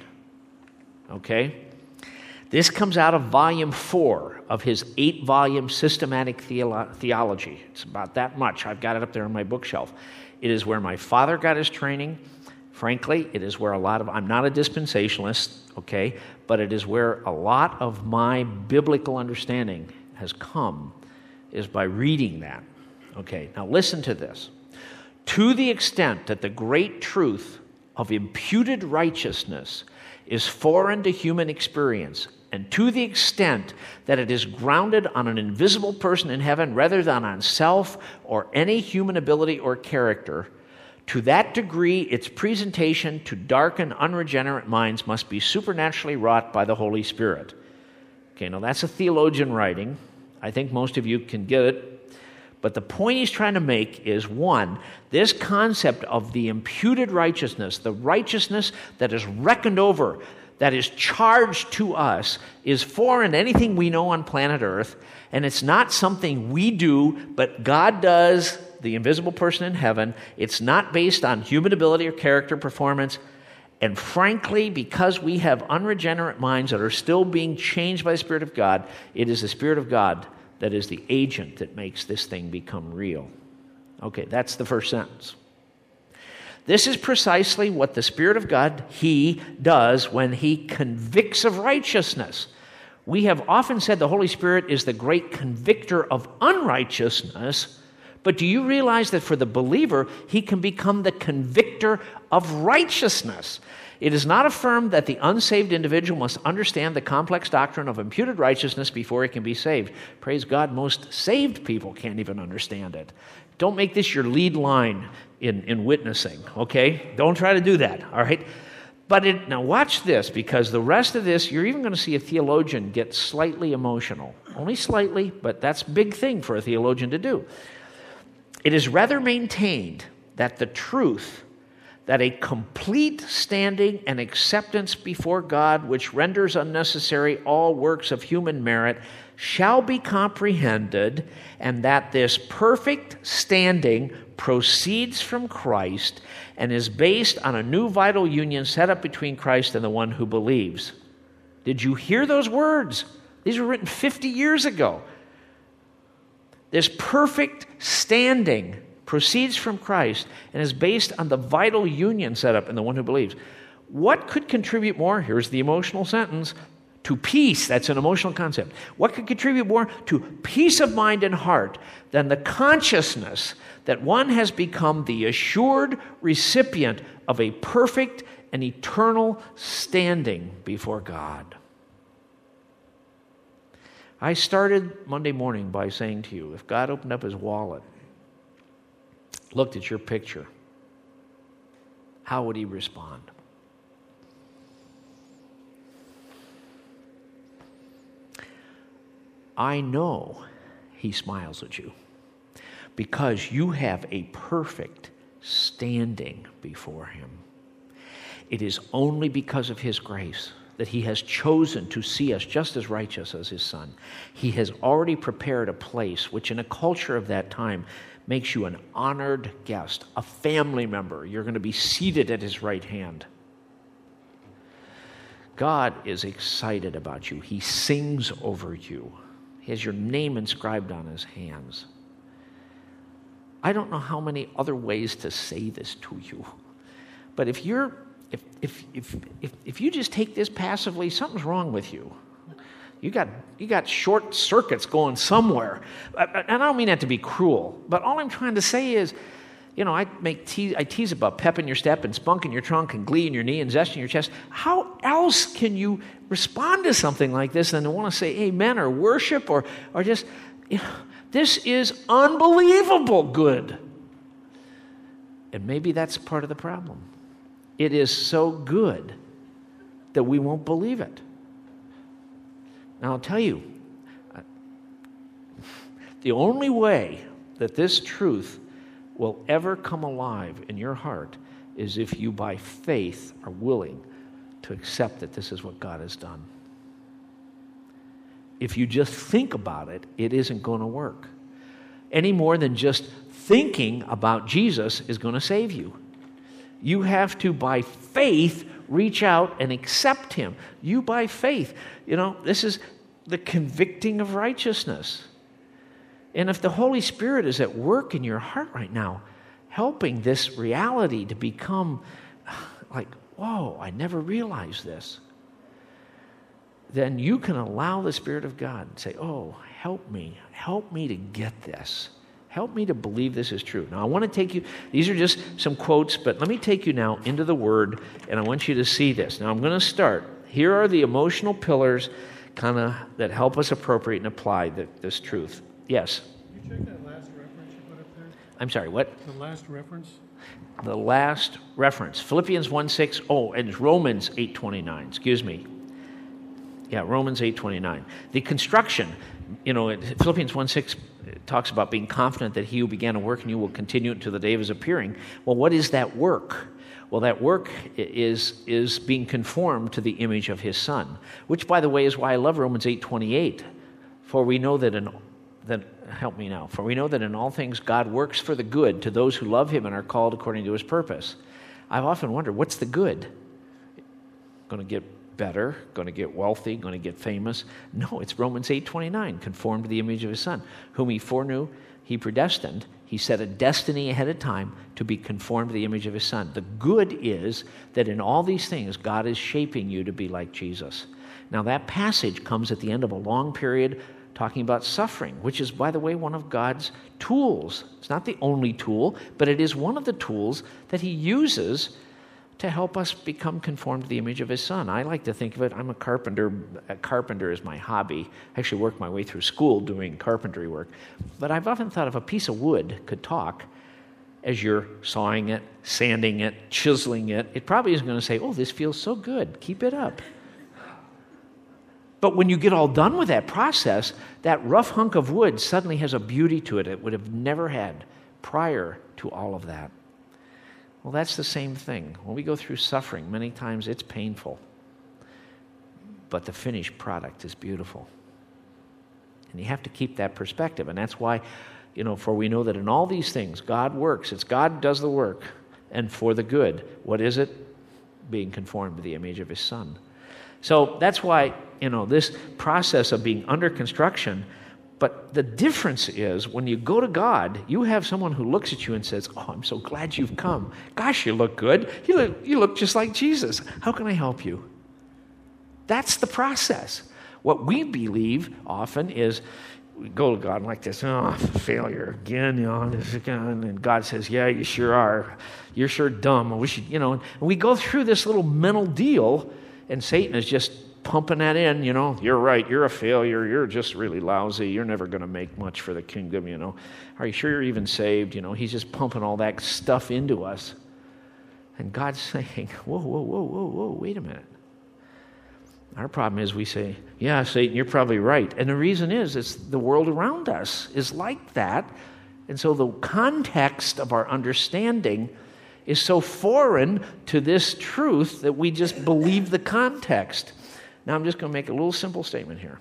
[SPEAKER 1] Okay? This comes out of volume four of his eight-volume systematic theolo- theology. It's about that much. I've got it up there on my bookshelf. It is where my father got his training. Frankly, it is where a lot of, I'm not a dispensationalist, okay, but it is where a lot of my biblical understanding has come, is by reading that. Okay, now listen to this. To the extent that the great truth of imputed righteousness is foreign to human experience, and to the extent that it is grounded on an invisible person in heaven rather than on self or any human ability or character, to that degree its presentation to dark and unregenerate minds must be supernaturally wrought by the Holy Spirit. Okay, now that's a theologian writing. I think most of you can get it. But the point he's trying to make is, one, this concept of the imputed righteousness, the righteousness that is reckoned over, that is charged to us, is foreign to anything we know on planet Earth, and it's not something we do, but God does, the invisible person in heaven. It's not based on human ability or character performance, and frankly, because we have unregenerate minds that are still being changed by the Spirit of God, it is the Spirit of God that is the agent that makes this thing become real. Okay, that's the first sentence. This is precisely what the Spirit of God, He does when He convicts of righteousness. We have often said the Holy Spirit is the great convictor of unrighteousness, but do you realize that for the believer, He can become the convictor of righteousness? It is not affirmed that the unsaved individual must understand the complex doctrine of imputed righteousness before he can be saved. Praise God, most saved people can't even understand it. Don't make this your lead line in, in witnessing, okay? Don't try to do that, all right? But it, now watch this, because the rest of this, you're even going to see a theologian get slightly emotional. Only slightly, but that's a big thing for a theologian to do. It is rather maintained that the truth that a complete standing and acceptance before God, which renders unnecessary all works of human merit, shall be comprehended, and that this perfect standing proceeds from Christ and is based on a new vital union set up between Christ and the one who believes. Did you hear those words? These were written fifty years ago. This perfect standing proceeds from Christ and is based on the vital union set up in the one who believes. What could contribute more? Here's the emotional sentence. To peace, that's an emotional concept. What could contribute more to peace of mind and heart than the consciousness that one has become the assured recipient of a perfect and eternal standing before God? I started Monday morning by saying to you, if God opened up His wallet, looked at your picture, how would He respond? I know He smiles at you because you have a perfect standing before Him. It is only because of His grace that He has chosen to see us just as righteous as His Son. He has already prepared a place which in a culture of that time makes you an honored guest, a family member. You're going to be seated at His right hand. God is excited about you. He sings over you. He has your name inscribed on His hands. I don't know how many other ways to say this to you, but if you're if if if if, if you just take this passively, something's wrong with you. You got you got short circuits going somewhere. And I don't mean that to be cruel, but all I'm trying to say is, you know, I make te- I tease about pep in your step and spunk in your trunk and glee in your knee and zest in your chest. How else can you respond to something like this than to want to say amen or worship or or just, you know, this is unbelievable good. And maybe that's part of the problem. It is so good that we won't believe it. Now, I'll tell you, the only way that this truth will ever come alive in your heart is if you, by faith, are willing to accept that this is what God has done. If you just think about it, it isn't going to work. Any more than just thinking about Jesus is going to save you. You have to, by faith, reach out and accept Him. You, by faith. You know, this is the convicting of righteousness. And if the Holy Spirit is at work in your heart right now, helping this reality to become like, whoa, I never realized this, then you can allow the Spirit of God and say, oh, help me. Help me to get this. Help me to believe this is true. Now, I want to take you, these are just some quotes, but let me take you now into the Word, and I want you to see this. Now, I'm going to start. Here are the emotional pillars kind of that help us appropriate and apply the, this truth. Yes?
[SPEAKER 5] Can you check that last reference you put up there?
[SPEAKER 1] I'm sorry, what?
[SPEAKER 5] The last reference?
[SPEAKER 1] The last reference. Philippians one six. Oh, and it's Romans eight twenty-nine. Excuse me. Yeah, Romans eight twenty-nine. The construction, you know, Philippians one six talks about being confident that He who began a work in you will continue it until the day of His appearing. Well, what is that work? Well, that work is, is being conformed to the image of His Son, which, by the way, is why I love Romans eight twenty-eight. For we know that in that help me now. For we know that in all things God works for the good to those who love Him and are called according to His purpose. I've often wondered, what's the good? I'm going to get better, going to get wealthy, going to get famous. No, it's Romans eight twenty-nine, conformed to the image of his Son, whom he foreknew, he predestined. He set a destiny ahead of time to be conformed to the image of his Son. The good is that in all these things, God is shaping you to be like Jesus. Now, that passage comes at the end of a long period talking about suffering, which is, by the way, one of God's tools. It's not the only tool, but it is one of the tools that he uses to help us become conformed to the image of his Son. I like to think of it, I'm a carpenter. A carpenter is my hobby. I actually worked my way through school doing carpentry work. But I've often thought if a piece of wood could talk as you're sawing it, sanding it, chiseling it, it probably isn't going to say, oh, this feels so good, keep it up. But when you get all done with that process, that rough hunk of wood suddenly has a beauty to it it would have never had prior to all of that. Well, that's the same thing. When we go through suffering, many times it's painful. But the finished product is beautiful. And you have to keep that perspective. And that's why, you know, for we know that in all these things, God works. It's God does the work. And for the good. What is it? Being conformed to the image of his Son. So that's why, you know, this process of being under construction, but the difference is when you go to God, you have someone who looks at you and says, oh, I'm so glad you've come. Gosh, you look good. You look, you look just like Jesus. How can I help you? That's the process. What we believe often is we go to God like this, oh, failure again, you know, this again. And God says, yeah, you sure are. You're sure dumb. I wish you, you know, and we go through this little mental deal, and Satan is just pumping that in, you know, you're right, you're a failure, you're just really lousy, you're never going to make much for the kingdom, you know. Are you sure you're even saved? You know, he's just pumping all that stuff into us. And God's saying, whoa, whoa, whoa, whoa, whoa, wait a minute. Our problem is we say, yeah, Satan, you're probably right. And the reason is, it's the world around us is like that. And so the context of our understanding is so foreign to this truth that we just believe the context. Now, I'm just going to make a little simple statement here.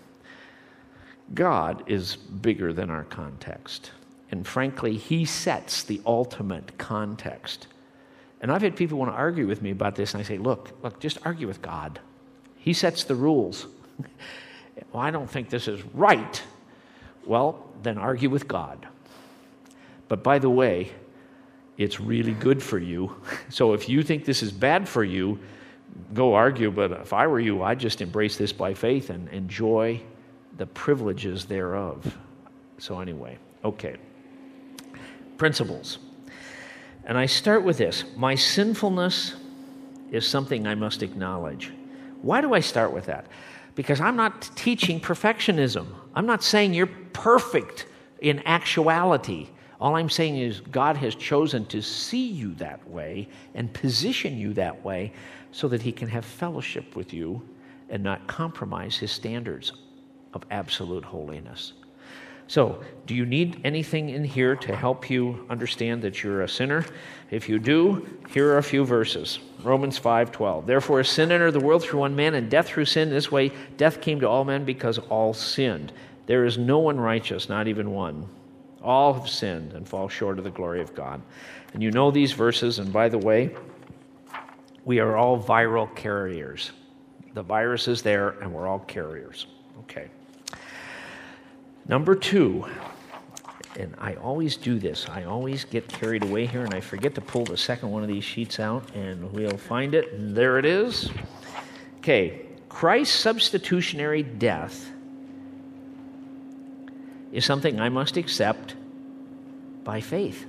[SPEAKER 1] God is bigger than our context. And frankly, he sets the ultimate context. And I've had people want to argue with me about this, and I say, look, look, just argue with God. He sets the rules. Well, I don't think this is right. Well, then argue with God. But by the way, it's really good for you. So if you think this is bad for you, go argue. But if I were you, I'd just embrace this by faith and enjoy the privileges thereof. So anyway, okay. Principles. And I start with this. My sinfulness is something I must acknowledge. Why do I start with that? Because I'm not teaching perfectionism. I'm not saying you're perfect in actuality. All I'm saying is God has chosen to see you that way and position you that way so that he can have fellowship with you and not compromise his standards of absolute holiness. So, do you need anything in here to help you understand that you're a sinner? If you do, here are a few verses. Romans five twelve. Therefore, as sin entered the world through one man, and death through sin. This way, death came to all men because all sinned. There is no one righteous, not even one. All have sinned and fall short of the glory of God. And you know these verses, and by the way, we are all viral carriers. The virus is there, and we're all carriers. Okay. Number two, and I always do this. I always get carried away here, and I forget to pull the second one of these sheets out, and we'll find it. And there it is. Okay. Christ's substitutionary death is something I must accept by faith.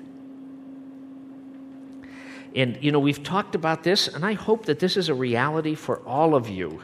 [SPEAKER 1] And, you know, we've talked about this, and I hope that this is a reality for all of you.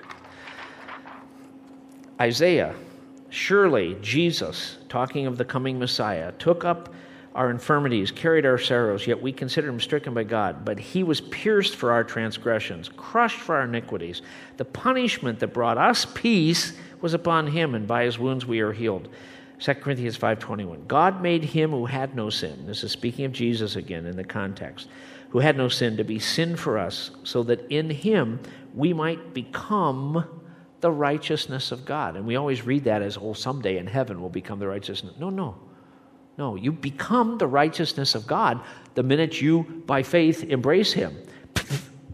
[SPEAKER 1] Isaiah, surely Jesus, talking of the coming Messiah, took up our infirmities, carried our sorrows, yet we consider him stricken by God. But he was pierced for our transgressions, crushed for our iniquities. The punishment that brought us peace was upon him, and by his wounds we are healed. Second Corinthians five twenty-one. God made him who had no sin, this is speaking of Jesus again in the context, who had no sin to be sin for us, so that in him we might become the righteousness of God. And we always read that as, oh, someday in heaven we'll become the righteousness. No, no. No, you become the righteousness of God the minute you, by faith, embrace him.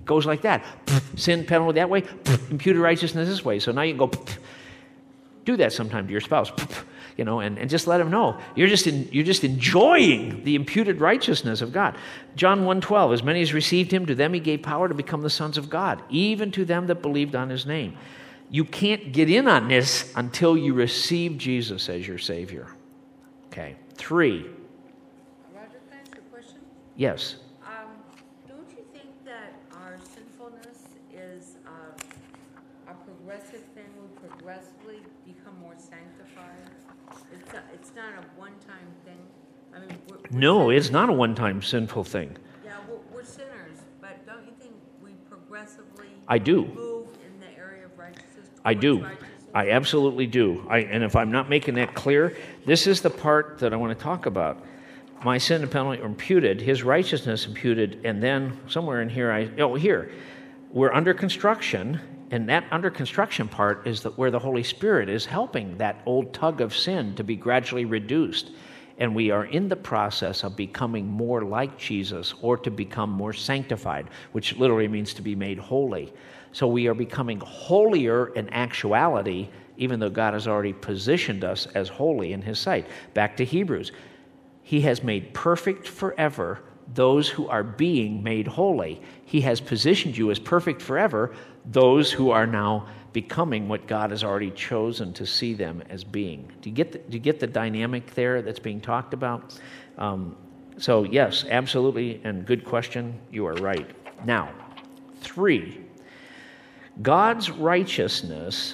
[SPEAKER 1] goes like that. Sin penalty that way, imputed righteousness this way. So now you can go do that sometime to your spouse, you know, and, and just let him know. You're just in, you're just enjoying the imputed righteousness of God. John one twelve, as many as received him, to them he gave power to become the sons of God, even to them that believed on his name. You can't get in on this until you receive Jesus as your Savior. Okay. Three.
[SPEAKER 2] Roger, can I ask you a question?
[SPEAKER 1] Yes.
[SPEAKER 2] Um, don't you think that our sinfulness is uh, a progressive thing? We progressively become more sanctified. It's not, it's not a one-time thing. I mean, we're, we're
[SPEAKER 1] No,
[SPEAKER 2] sinners.
[SPEAKER 1] it's not a one-time sinful thing.
[SPEAKER 2] Yeah, we're, we're sinners, but don't you think we progressively
[SPEAKER 1] I do.
[SPEAKER 2] move in the area of righteousness?
[SPEAKER 1] I
[SPEAKER 2] towards
[SPEAKER 1] do.
[SPEAKER 2] righteousness?
[SPEAKER 1] I absolutely do. I, and if I'm not making that clear, this is the part that I want to talk about. My sin and penalty are imputed, his righteousness imputed, and then somewhere in here, I oh, here, we're under construction, and that under construction part is that where the Holy Spirit is helping that old tug of sin to be gradually reduced. And we are in the process of becoming more like Jesus, or to become more sanctified, which literally means to be made holy. So we are becoming holier in actuality, even though God has already positioned us as holy in his sight. Back to Hebrews. He has made perfect forever those who are being made holy. He has positioned you as perfect forever, those who are now becoming what God has already chosen to see them as being. Do you get the, do you get the dynamic there that's being talked about? Um, so yes, absolutely, and good question. You are right. Now, three, God's righteousness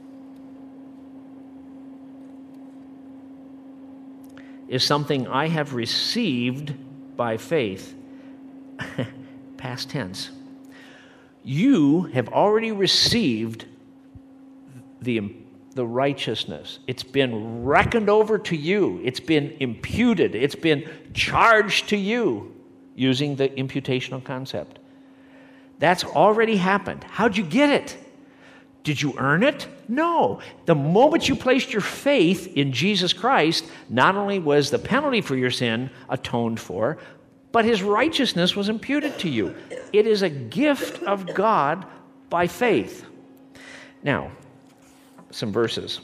[SPEAKER 1] is something I have received by faith. Past tense. You have already received the, the righteousness. It's been reckoned over to you. It's been imputed. It's been charged to you using the imputational concept. That's already happened. How'd you get it? Did you earn it? No. The moment you placed your faith in Jesus Christ, not only was the penalty for your sin atoned for, but his righteousness was imputed to you. It is a gift of God by faith. Now, some verses.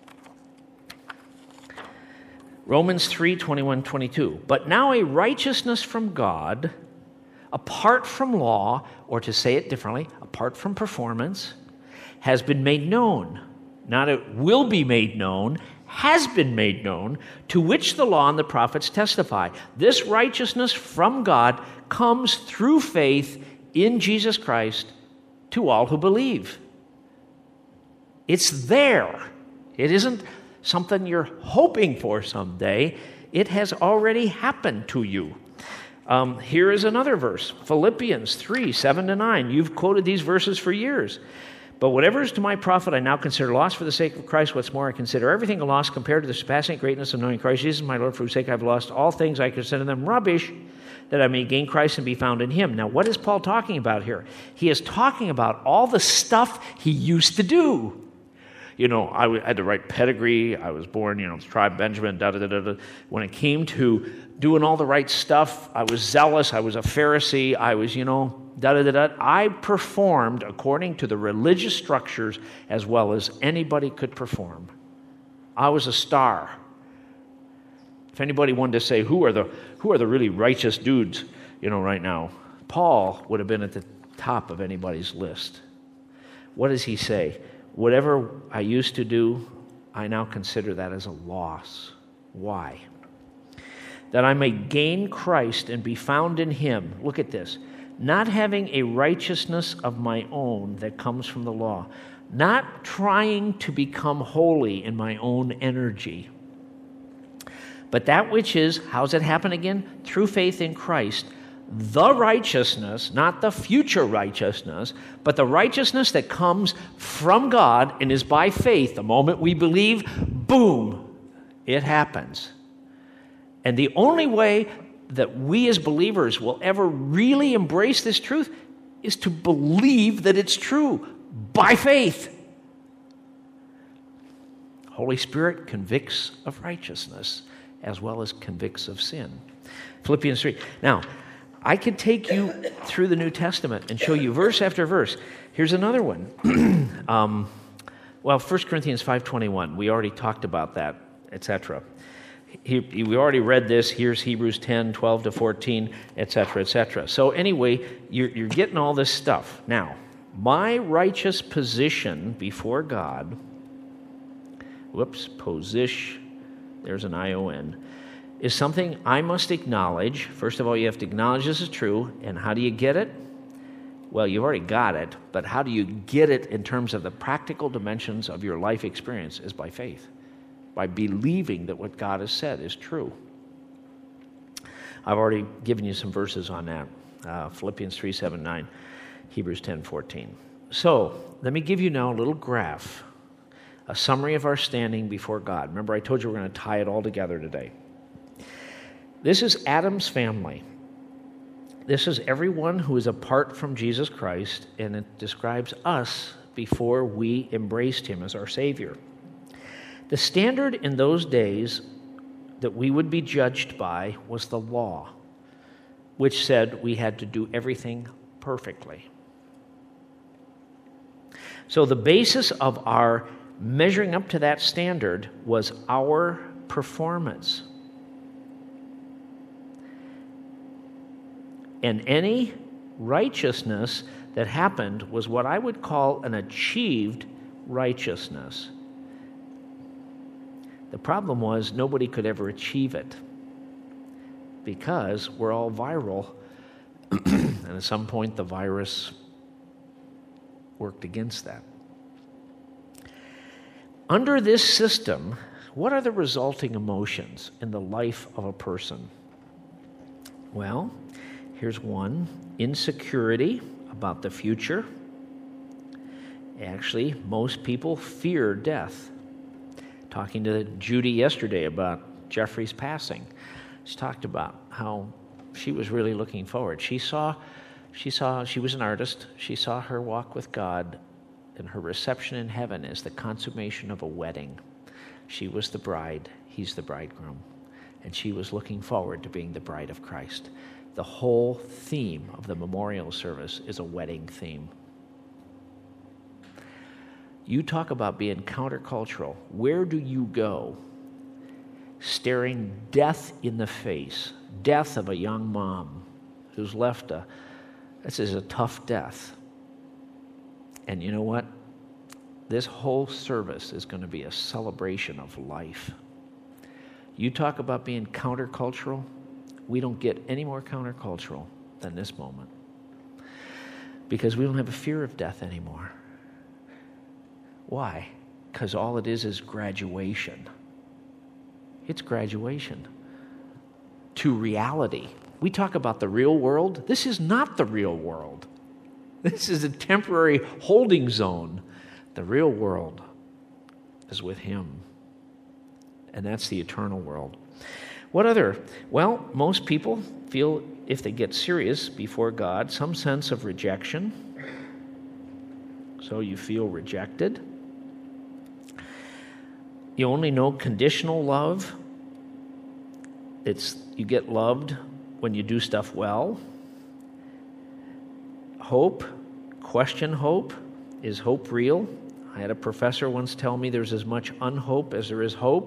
[SPEAKER 1] Romans three, twenty-one, twenty-two. But now a righteousness from God, apart from law, or to say it differently, apart from performance, has been made known. Not it will be made known, has been made known, to which the law and the prophets testify. This righteousness from God comes through faith in Jesus Christ to all who believe. It's there. It isn't something you're hoping for someday. It has already happened to you. Um, here is another verse, Philippians three, seven to nine. You've quoted these verses for years. But whatever is to my profit, I now consider loss for the sake of Christ. What's more, I consider everything a loss compared to the surpassing greatness of knowing Christ Jesus, my Lord, for whose sake I've lost all things. I consider them rubbish, that I may gain Christ and be found in him. Now, what is Paul talking about here? He is talking about all the stuff he used to do. You know, I had the right pedigree. I was born, you know, tribe Benjamin, da da da da. When it came to doing all the right stuff, I was zealous. I was a Pharisee. I was, you know, da da da da. I performed according to the religious structures as well as anybody could perform. I was a star. If anybody wanted to say who are the who are the really righteous dudes, you know, right now, Paul would have been at the top of anybody's list. What does he say? Whatever I used to do, I now consider that as a loss. Why? That I may gain Christ and be found in him. Look at this. Not having a righteousness of my own that comes from the law. Not trying to become holy in my own energy. But that which is, how's it happen again? Through faith in Christ. The righteousness, not the future righteousness, but the righteousness that comes from God and is by faith. The moment we believe, boom, it happens. And the only way that we as believers will ever really embrace this truth is to believe that it's true by faith. Holy Spirit convicts of righteousness as well as convicts of sin. Philippians three. Now, I could take you through the New Testament and show you verse after verse. Here's another one. um, well, First Corinthians five twenty-one. We already talked about that, et cetera. He, he, we already read this. Here's Hebrews ten, twelve to fourteen, et cetera, et cetera. So anyway, you're, you're getting all this stuff. Now, my righteous position before God, whoops, posish, there's an I O N, is something I must acknowledge. First of all, you have to acknowledge this is true. And how do you get it? Well, you've already got it, but how do you get it in terms of the practical dimensions of your life experience is by faith, by believing that what God has said is true. I've already given you some verses on that. Uh, Philippians three, seven, nine, Hebrews ten, fourteen. So, let me give you now a little graph, a summary of our standing before God. Remember, I told you we're going to tie it all together today. This is Adam's family. This is everyone who is apart from Jesus Christ, and it describes us before we embraced him as our Savior. The standard in those days that we would be judged by was the law, which said we had to do everything perfectly. So the basis of our measuring up to that standard was our performance. And any righteousness that happened was what I would call an achieved righteousness. The problem was nobody could ever achieve it because we're all viral, and at some point the virus worked against that. Under this system, what are the resulting emotions in the life of a person? Well, here's one: insecurity about the future. Actually, most people fear death. Talking to Judy yesterday about Jeffrey's passing, she talked about how she was really looking forward. She saw, she saw, she was an artist. She saw her walk with God and her reception in heaven as the consummation of a wedding. She was the bride, he's the bridegroom, and she was looking forward to being the bride of Christ. The whole theme of the memorial service is a wedding theme. You talk about being countercultural. Where do you go? Staring death in the face, death of a young mom who's left a, this is a tough death. And you know what? This whole service is going to be a celebration of life. You talk about being countercultural. We don't get any more countercultural than this moment, because we don't have a fear of death anymore. Why? Because all it is is graduation. It's graduation to reality. We talk about the real world. This is not the real world. This is a temporary holding zone. The real world is with him, and that's the eternal world. What other? Well, most people feel, if they get serious before God, some sense of rejection. So you feel rejected. You only know conditional love. It's you get loved when you do stuff well. Hope, question hope. Is hope real? I had a professor once tell me there's as much unhope as there is hope.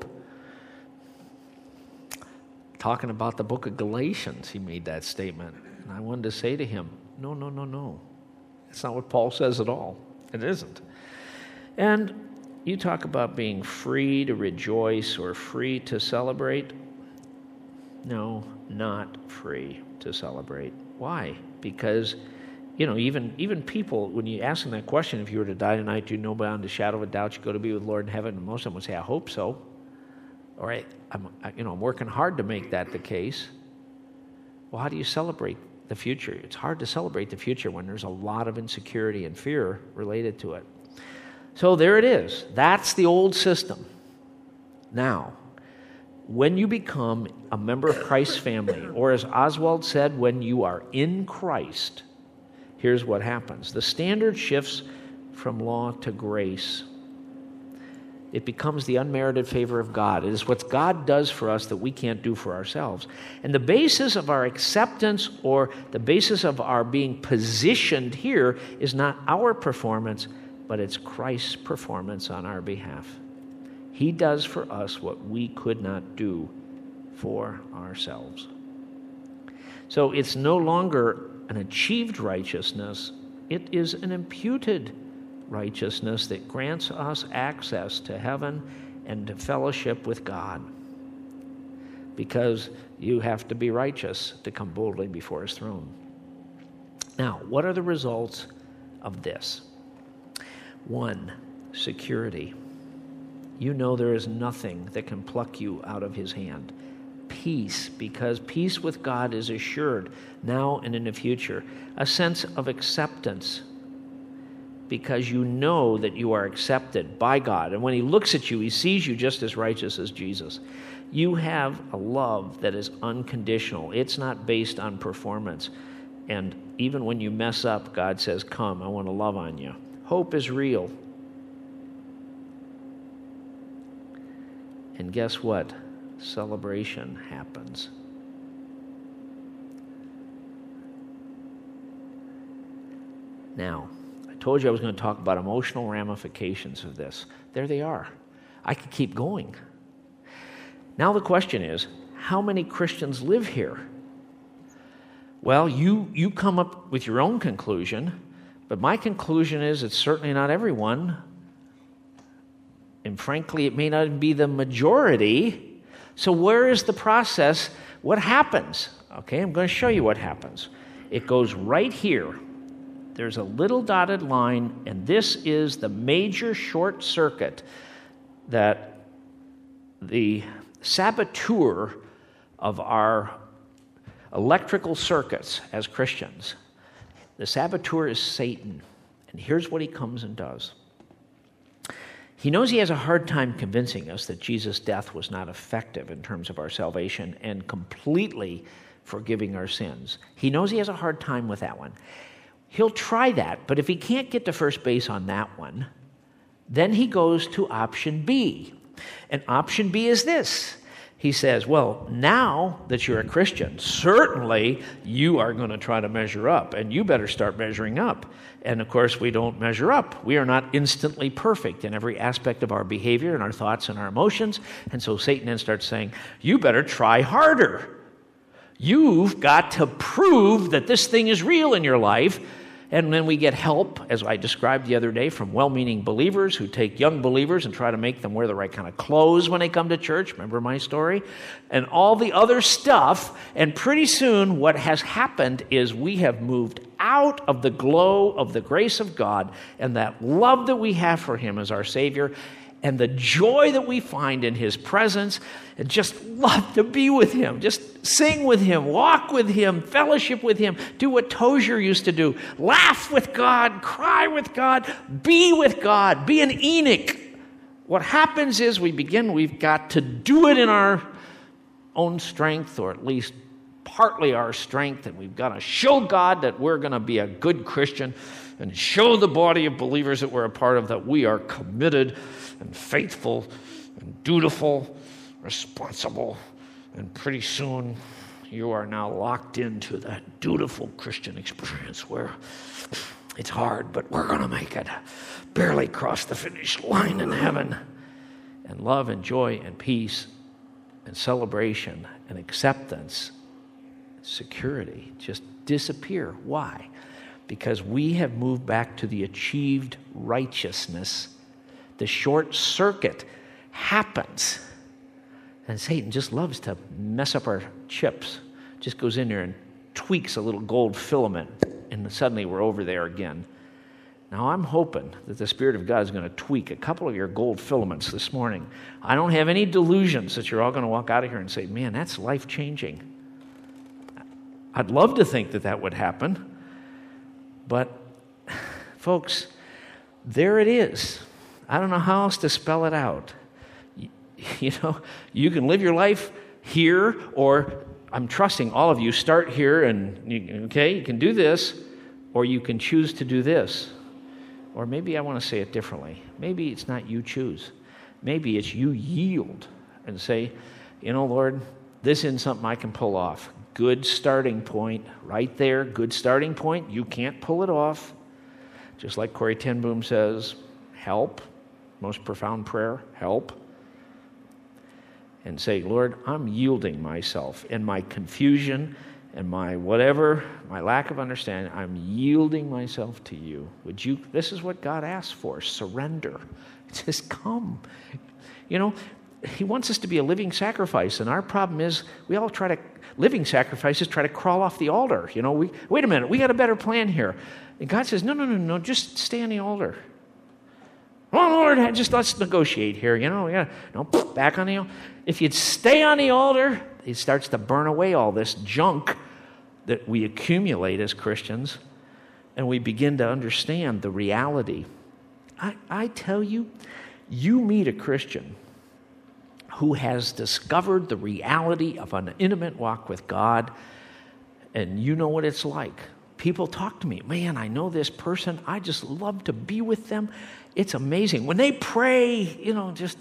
[SPEAKER 1] Talking about the book of Galatians, he made that statement. And I wanted to say to him, no, no, no, no. That's not what Paul says at all. It isn't. And you talk about being free to rejoice or free to celebrate. No, not free to celebrate. Why? Because, you know, even even people, when you ask them that question, if you were to die tonight, do you know beyond the shadow of a doubt you go to be with the Lord in heaven? And most of them would say, I hope so. All right, I'm, I, you know, I'm working hard to make that the case. Well, how do you celebrate the future? It's hard to celebrate the future when there's a lot of insecurity and fear related to it. So there it is. That's the old system. Now, when you become a member of Christ's family, or as Oswald said, when you are in Christ, here's what happens. The standard shifts from law to grace. It becomes the unmerited favor of God. It is what God does for us that we can't do for ourselves. And the basis of our acceptance or the basis of our being positioned here is not our performance, but it's Christ's performance on our behalf. He does for us what we could not do for ourselves. So it's no longer an achieved righteousness, it is an imputed righteousness that grants us access to heaven and to fellowship with God. Because you have to be righteous to come boldly before his throne. Now, what are the results of this? One, security. You know there is nothing that can pluck you out of his hand. Peace, because peace with God is assured now and in the future. A sense of acceptance, because you know that you are accepted by God. And when he looks at you, he sees you just as righteous as Jesus. You have a love that is unconditional. It's not based on performance. And even when you mess up, God says, come, I want to love on you. Hope is real. And guess what? Celebration happens. Now, I told you I was going to talk about emotional ramifications of this. There they are. I could keep going. Now the question is, how many Christians live here? Well, you, you come up with your own conclusion, but my conclusion is it's certainly not everyone. And frankly, it may not even be the majority. So where is the process? What happens? Okay, I'm going to show you what happens. It goes right here. There's a little dotted line, and this is the major short circuit that the saboteur of our electrical circuits as Christians. The saboteur is Satan, and here's what he comes and does. He knows he has a hard time convincing us that Jesus' death was not effective in terms of our salvation and completely forgiving our sins. He knows he has a hard time with that one. He'll try that, but if he can't get to first base on that one, then he goes to option B. And option B is this. He says, well, now that you're a Christian, certainly you are going to try to measure up, and you better start measuring up. And of course, we don't measure up. We are not instantly perfect in every aspect of our behavior and our thoughts and our emotions. And so Satan then starts saying, you better try harder. You've got to prove that this thing is real in your life. And then we get help, as I described the other day, from well-meaning believers who take young believers and try to make them wear the right kind of clothes when they come to church. Remember my story? And all the other stuff. And pretty soon what has happened is we have moved out of the glow of the grace of God and that love that we have for him as our Savior and the joy that we find in his presence, and just love to be with him, just sing with him, walk with him, fellowship with him, do what Tozer used to do, laugh with God, cry with God, be with God, be an Enoch. What happens is we begin, we've got to do it in our own strength, or at least partly our strength, and we've got to show God that we're going to be a good Christian and show the body of believers that we're a part of that we are committed and faithful and dutiful, responsible, and pretty soon you are now locked into that dutiful Christian experience where it's hard, but we're going to make it. Barely cross the finish line in heaven. And love and joy and peace and celebration and acceptance, security just disappear. Why? Because we have moved back to the achieved righteousness. The short circuit happens. And Satan just loves to mess up our chips. Just goes in there and tweaks a little gold filament, and suddenly we're over there again. Now, I'm hoping that the Spirit of God is going to tweak a couple of your gold filaments this morning. I don't have any delusions that you're all going to walk out of here and say, man, that's life-changing. I'd love to think that that would happen. But, folks, there it is. I don't know how else to spell it out. You, you know, you can live your life here, or I'm trusting all of you, start here and, you, okay, you can do this, or you can choose to do this. Or maybe I want to say it differently. Maybe it's not you choose. Maybe it's you yield and say, you know, Lord, this isn't something I can pull off. Good starting point right there. Good starting point. You can't pull it off. Just like Corrie ten Boom says, help. Most profound prayer, help. And say, Lord, I'm yielding myself in my confusion and my whatever, my lack of understanding. I'm yielding myself to you. Would you? This is what God asks for, surrender. Just come. You know, he wants us to be a living sacrifice, and our problem is we all try to, living sacrifices try to crawl off the altar. You know, we wait a minute, we got a better plan here. And God says, no, no, no, no, just stay on the altar. Oh, Lord, just let's negotiate here. You know, we got no back on the altar. If you'd stay on the altar, it starts to burn away all this junk that we accumulate as Christians, and we begin to understand the reality. I, I tell you, you meet a Christian who has discovered the reality of an intimate walk with God, and you know what it's like. People talk to me, man, I know this person. I just love to be with them. It's amazing. When they pray, you know, just,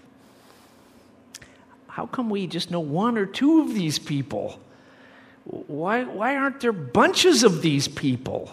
[SPEAKER 1] how come we just know one or two of these people? Why, why aren't there bunches of these people?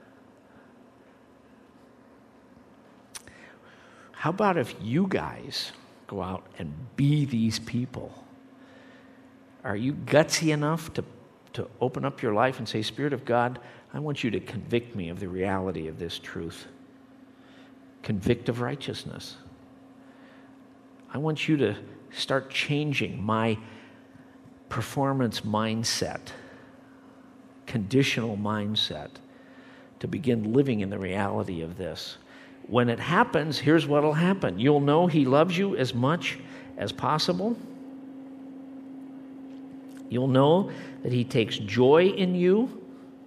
[SPEAKER 1] How about if you guys go out and be these people? Are you gutsy enough to, to open up your life and say, Spirit of God, I want you to convict me of the reality of this truth. Convict of righteousness. I want you to start changing my performance mindset, conditional mindset, to begin living in the reality of this. When it happens, here's what will happen. You'll know he loves you as much as possible. You'll know that he takes joy in you.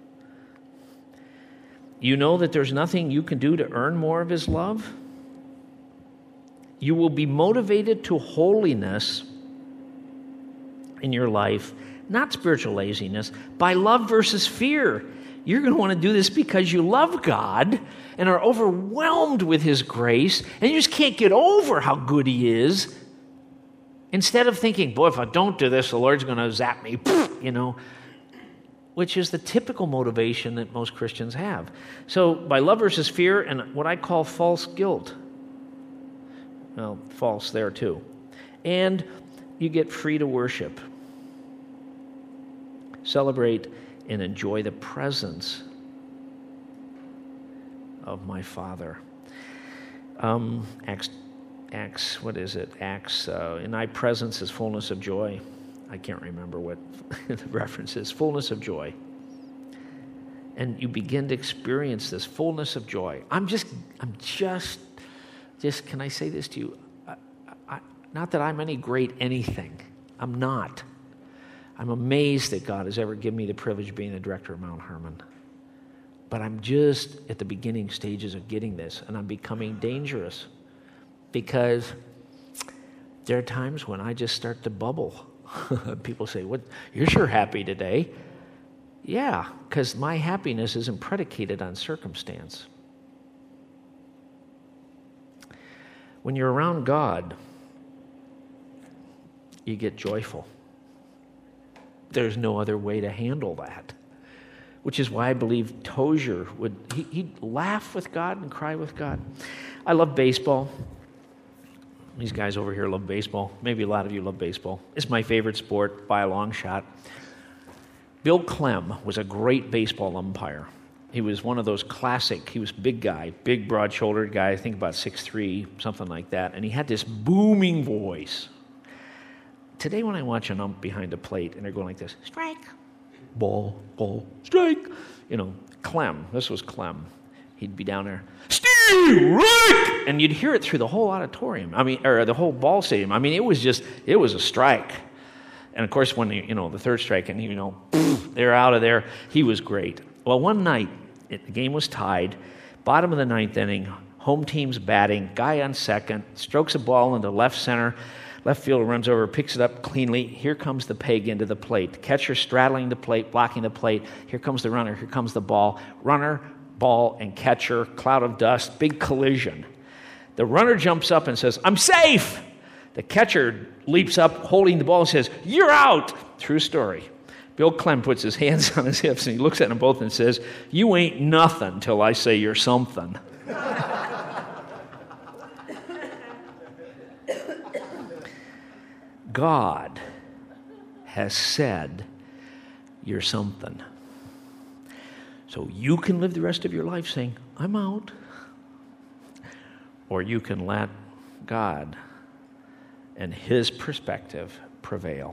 [SPEAKER 1] You know that there's nothing you can do to earn more of his love. You will be motivated to holiness in your life, not spiritual laziness, by love versus fear. You're going to want to do this because you love God and are overwhelmed with his grace, and you just can't get over how good he is. Instead of thinking, boy, if I don't do this, the Lord's going to zap me, you know, which is the typical motivation that most Christians have. So by love versus fear and what I call false guilt. Well, false there too. And you get free to worship. Celebrate and enjoy the presence of my Father. Um, Acts, Acts, what is it? Acts, uh, in thy presence is fullness of joy. I can't remember what the reference is. Fullness of joy. And you begin to experience this fullness of joy. I'm just, I'm just, just, can I say this to you? I, I, not that I'm any great anything. I'm not. I'm amazed that God has ever given me the privilege of being the director of Mount Hermon. But I'm just at the beginning stages of getting this, and I'm becoming dangerous because there are times when I just start to bubble. People say, "What? You're sure happy today?" Yeah, because my happiness isn't predicated on circumstance. When you're around God, you get joyful. There's no other way to handle that, which is why I believe Tozer would, he, he'd laugh with God and cry with God. I love baseball. These guys over here love baseball. Maybe a lot of you love baseball. It's my favorite sport by a long shot. Bill Clem was a great baseball umpire. He was one of those classic, he was a big guy, big broad-shouldered guy, I think about six three, something like that, and he had this booming voice. Today when I watch an ump behind a plate and they're going like this, strike, ball, ball, strike, you know, Clem, this was Clem. He'd be down there, strike, and you'd hear it through the whole auditorium, I mean, or the whole ball stadium. I mean, it was just, it was a strike. And of course, when, you know, the third strike, and, you know, they're out of there, he was great. Well, one night, it, the game was tied, bottom of the ninth inning, home team's batting, guy on second, strokes a ball into left center, left fielder runs over, picks it up cleanly. Here comes the peg into the plate. Catcher straddling the plate, blocking the plate. Here comes the runner. Here comes the ball. Runner, ball, and catcher, cloud of dust, big collision. The runner jumps up and says, I'm safe. The catcher leaps up holding the ball and says, you're out. True story. Bill Clem puts his hands on his hips and he looks at them both and says, you ain't nothing till I say you're something. God has said you're something. So you can live the rest of your life saying, I'm out. Or you can let God and His perspective prevail.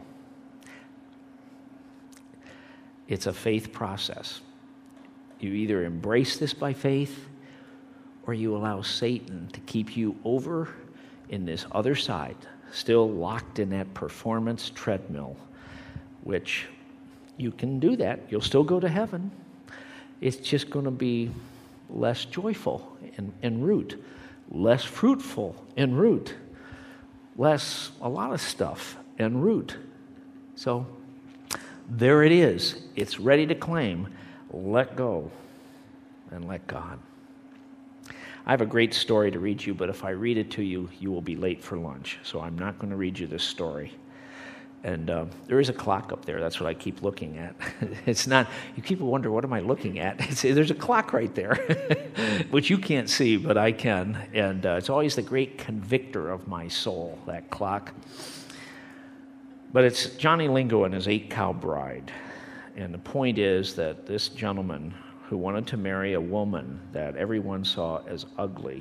[SPEAKER 1] It's a faith process. You either embrace this by faith or you allow Satan to keep you over in this other side, still locked in that performance treadmill, which you can do that. You'll still go to heaven. It's just going to be less joyful en, en route, less fruitful en route, less a lot of stuff en route. So there it is. It's ready to claim. Let go and let God. I have a great story to read you, but if I read it to you, you will be late for lunch. So I'm not going to read you this story. And uh, there is a clock up there. That's what I keep looking at. It's not, you keep wondering, what am I looking at? It's, there's a clock right there, which you can't see, but I can. And uh, it's always the great convictor of my soul, that clock. But it's Johnny Lingo and his eight-cow bride. And the point is that this gentleman who wanted to marry a woman that everyone saw as ugly,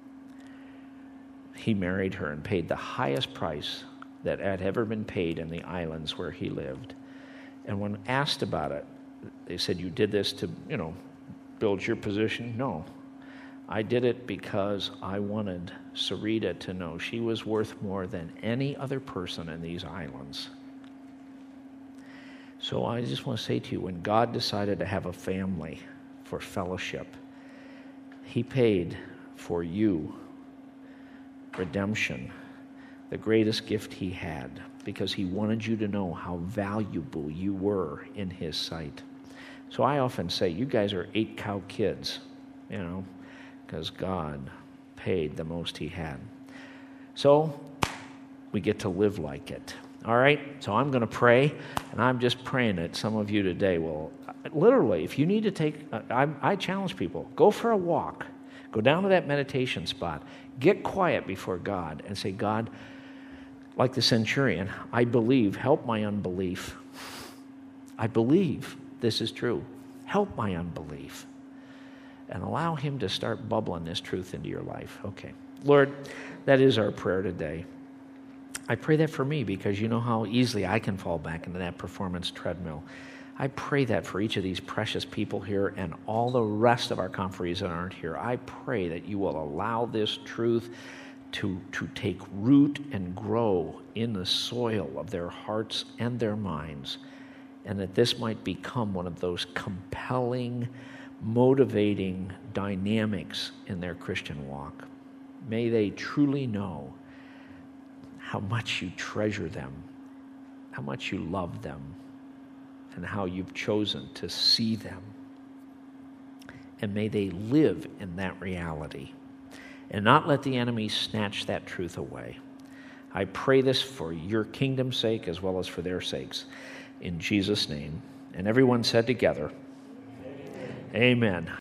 [SPEAKER 1] he married her and paid the highest price that had ever been paid in the islands where he lived. And when asked about it, they said, you did this to, you know, build your position? No. I did it because I wanted Sarita to know she was worth more than any other person in these islands. So I just want to say to you, when God decided to have a family for fellowship, He paid for you redemption, the greatest gift He had, because He wanted you to know how valuable you were in His sight. So I often say, you guys are eight-cow kids, you know, because God paid the most He had. So we get to live like it. All right? So I'm going to pray, and I'm just praying that some of you today will, literally, if you need to take, I, I challenge people, go for a walk. Go down to that meditation spot. Get quiet before God and say, God, like the centurion, I believe, help my unbelief. I believe this is true. Help my unbelief. And allow Him to start bubbling this truth into your life. Okay. Lord, that is our prayer today. I pray that for me because you know how easily I can fall back into that performance treadmill. I pray that for each of these precious people here and all the rest of our conferees that aren't here. I pray that you will allow this truth to, to take root and grow in the soil of their hearts and their minds, and that this might become one of those compelling, motivating dynamics in their Christian walk. May they truly know how much you treasure them, how much you love them, and how you've chosen to see them. And may they live in that reality and not let the enemy snatch that truth away. I pray this for your kingdom's sake as well as for their sakes. In Jesus' name. And everyone said together, Amen. Amen.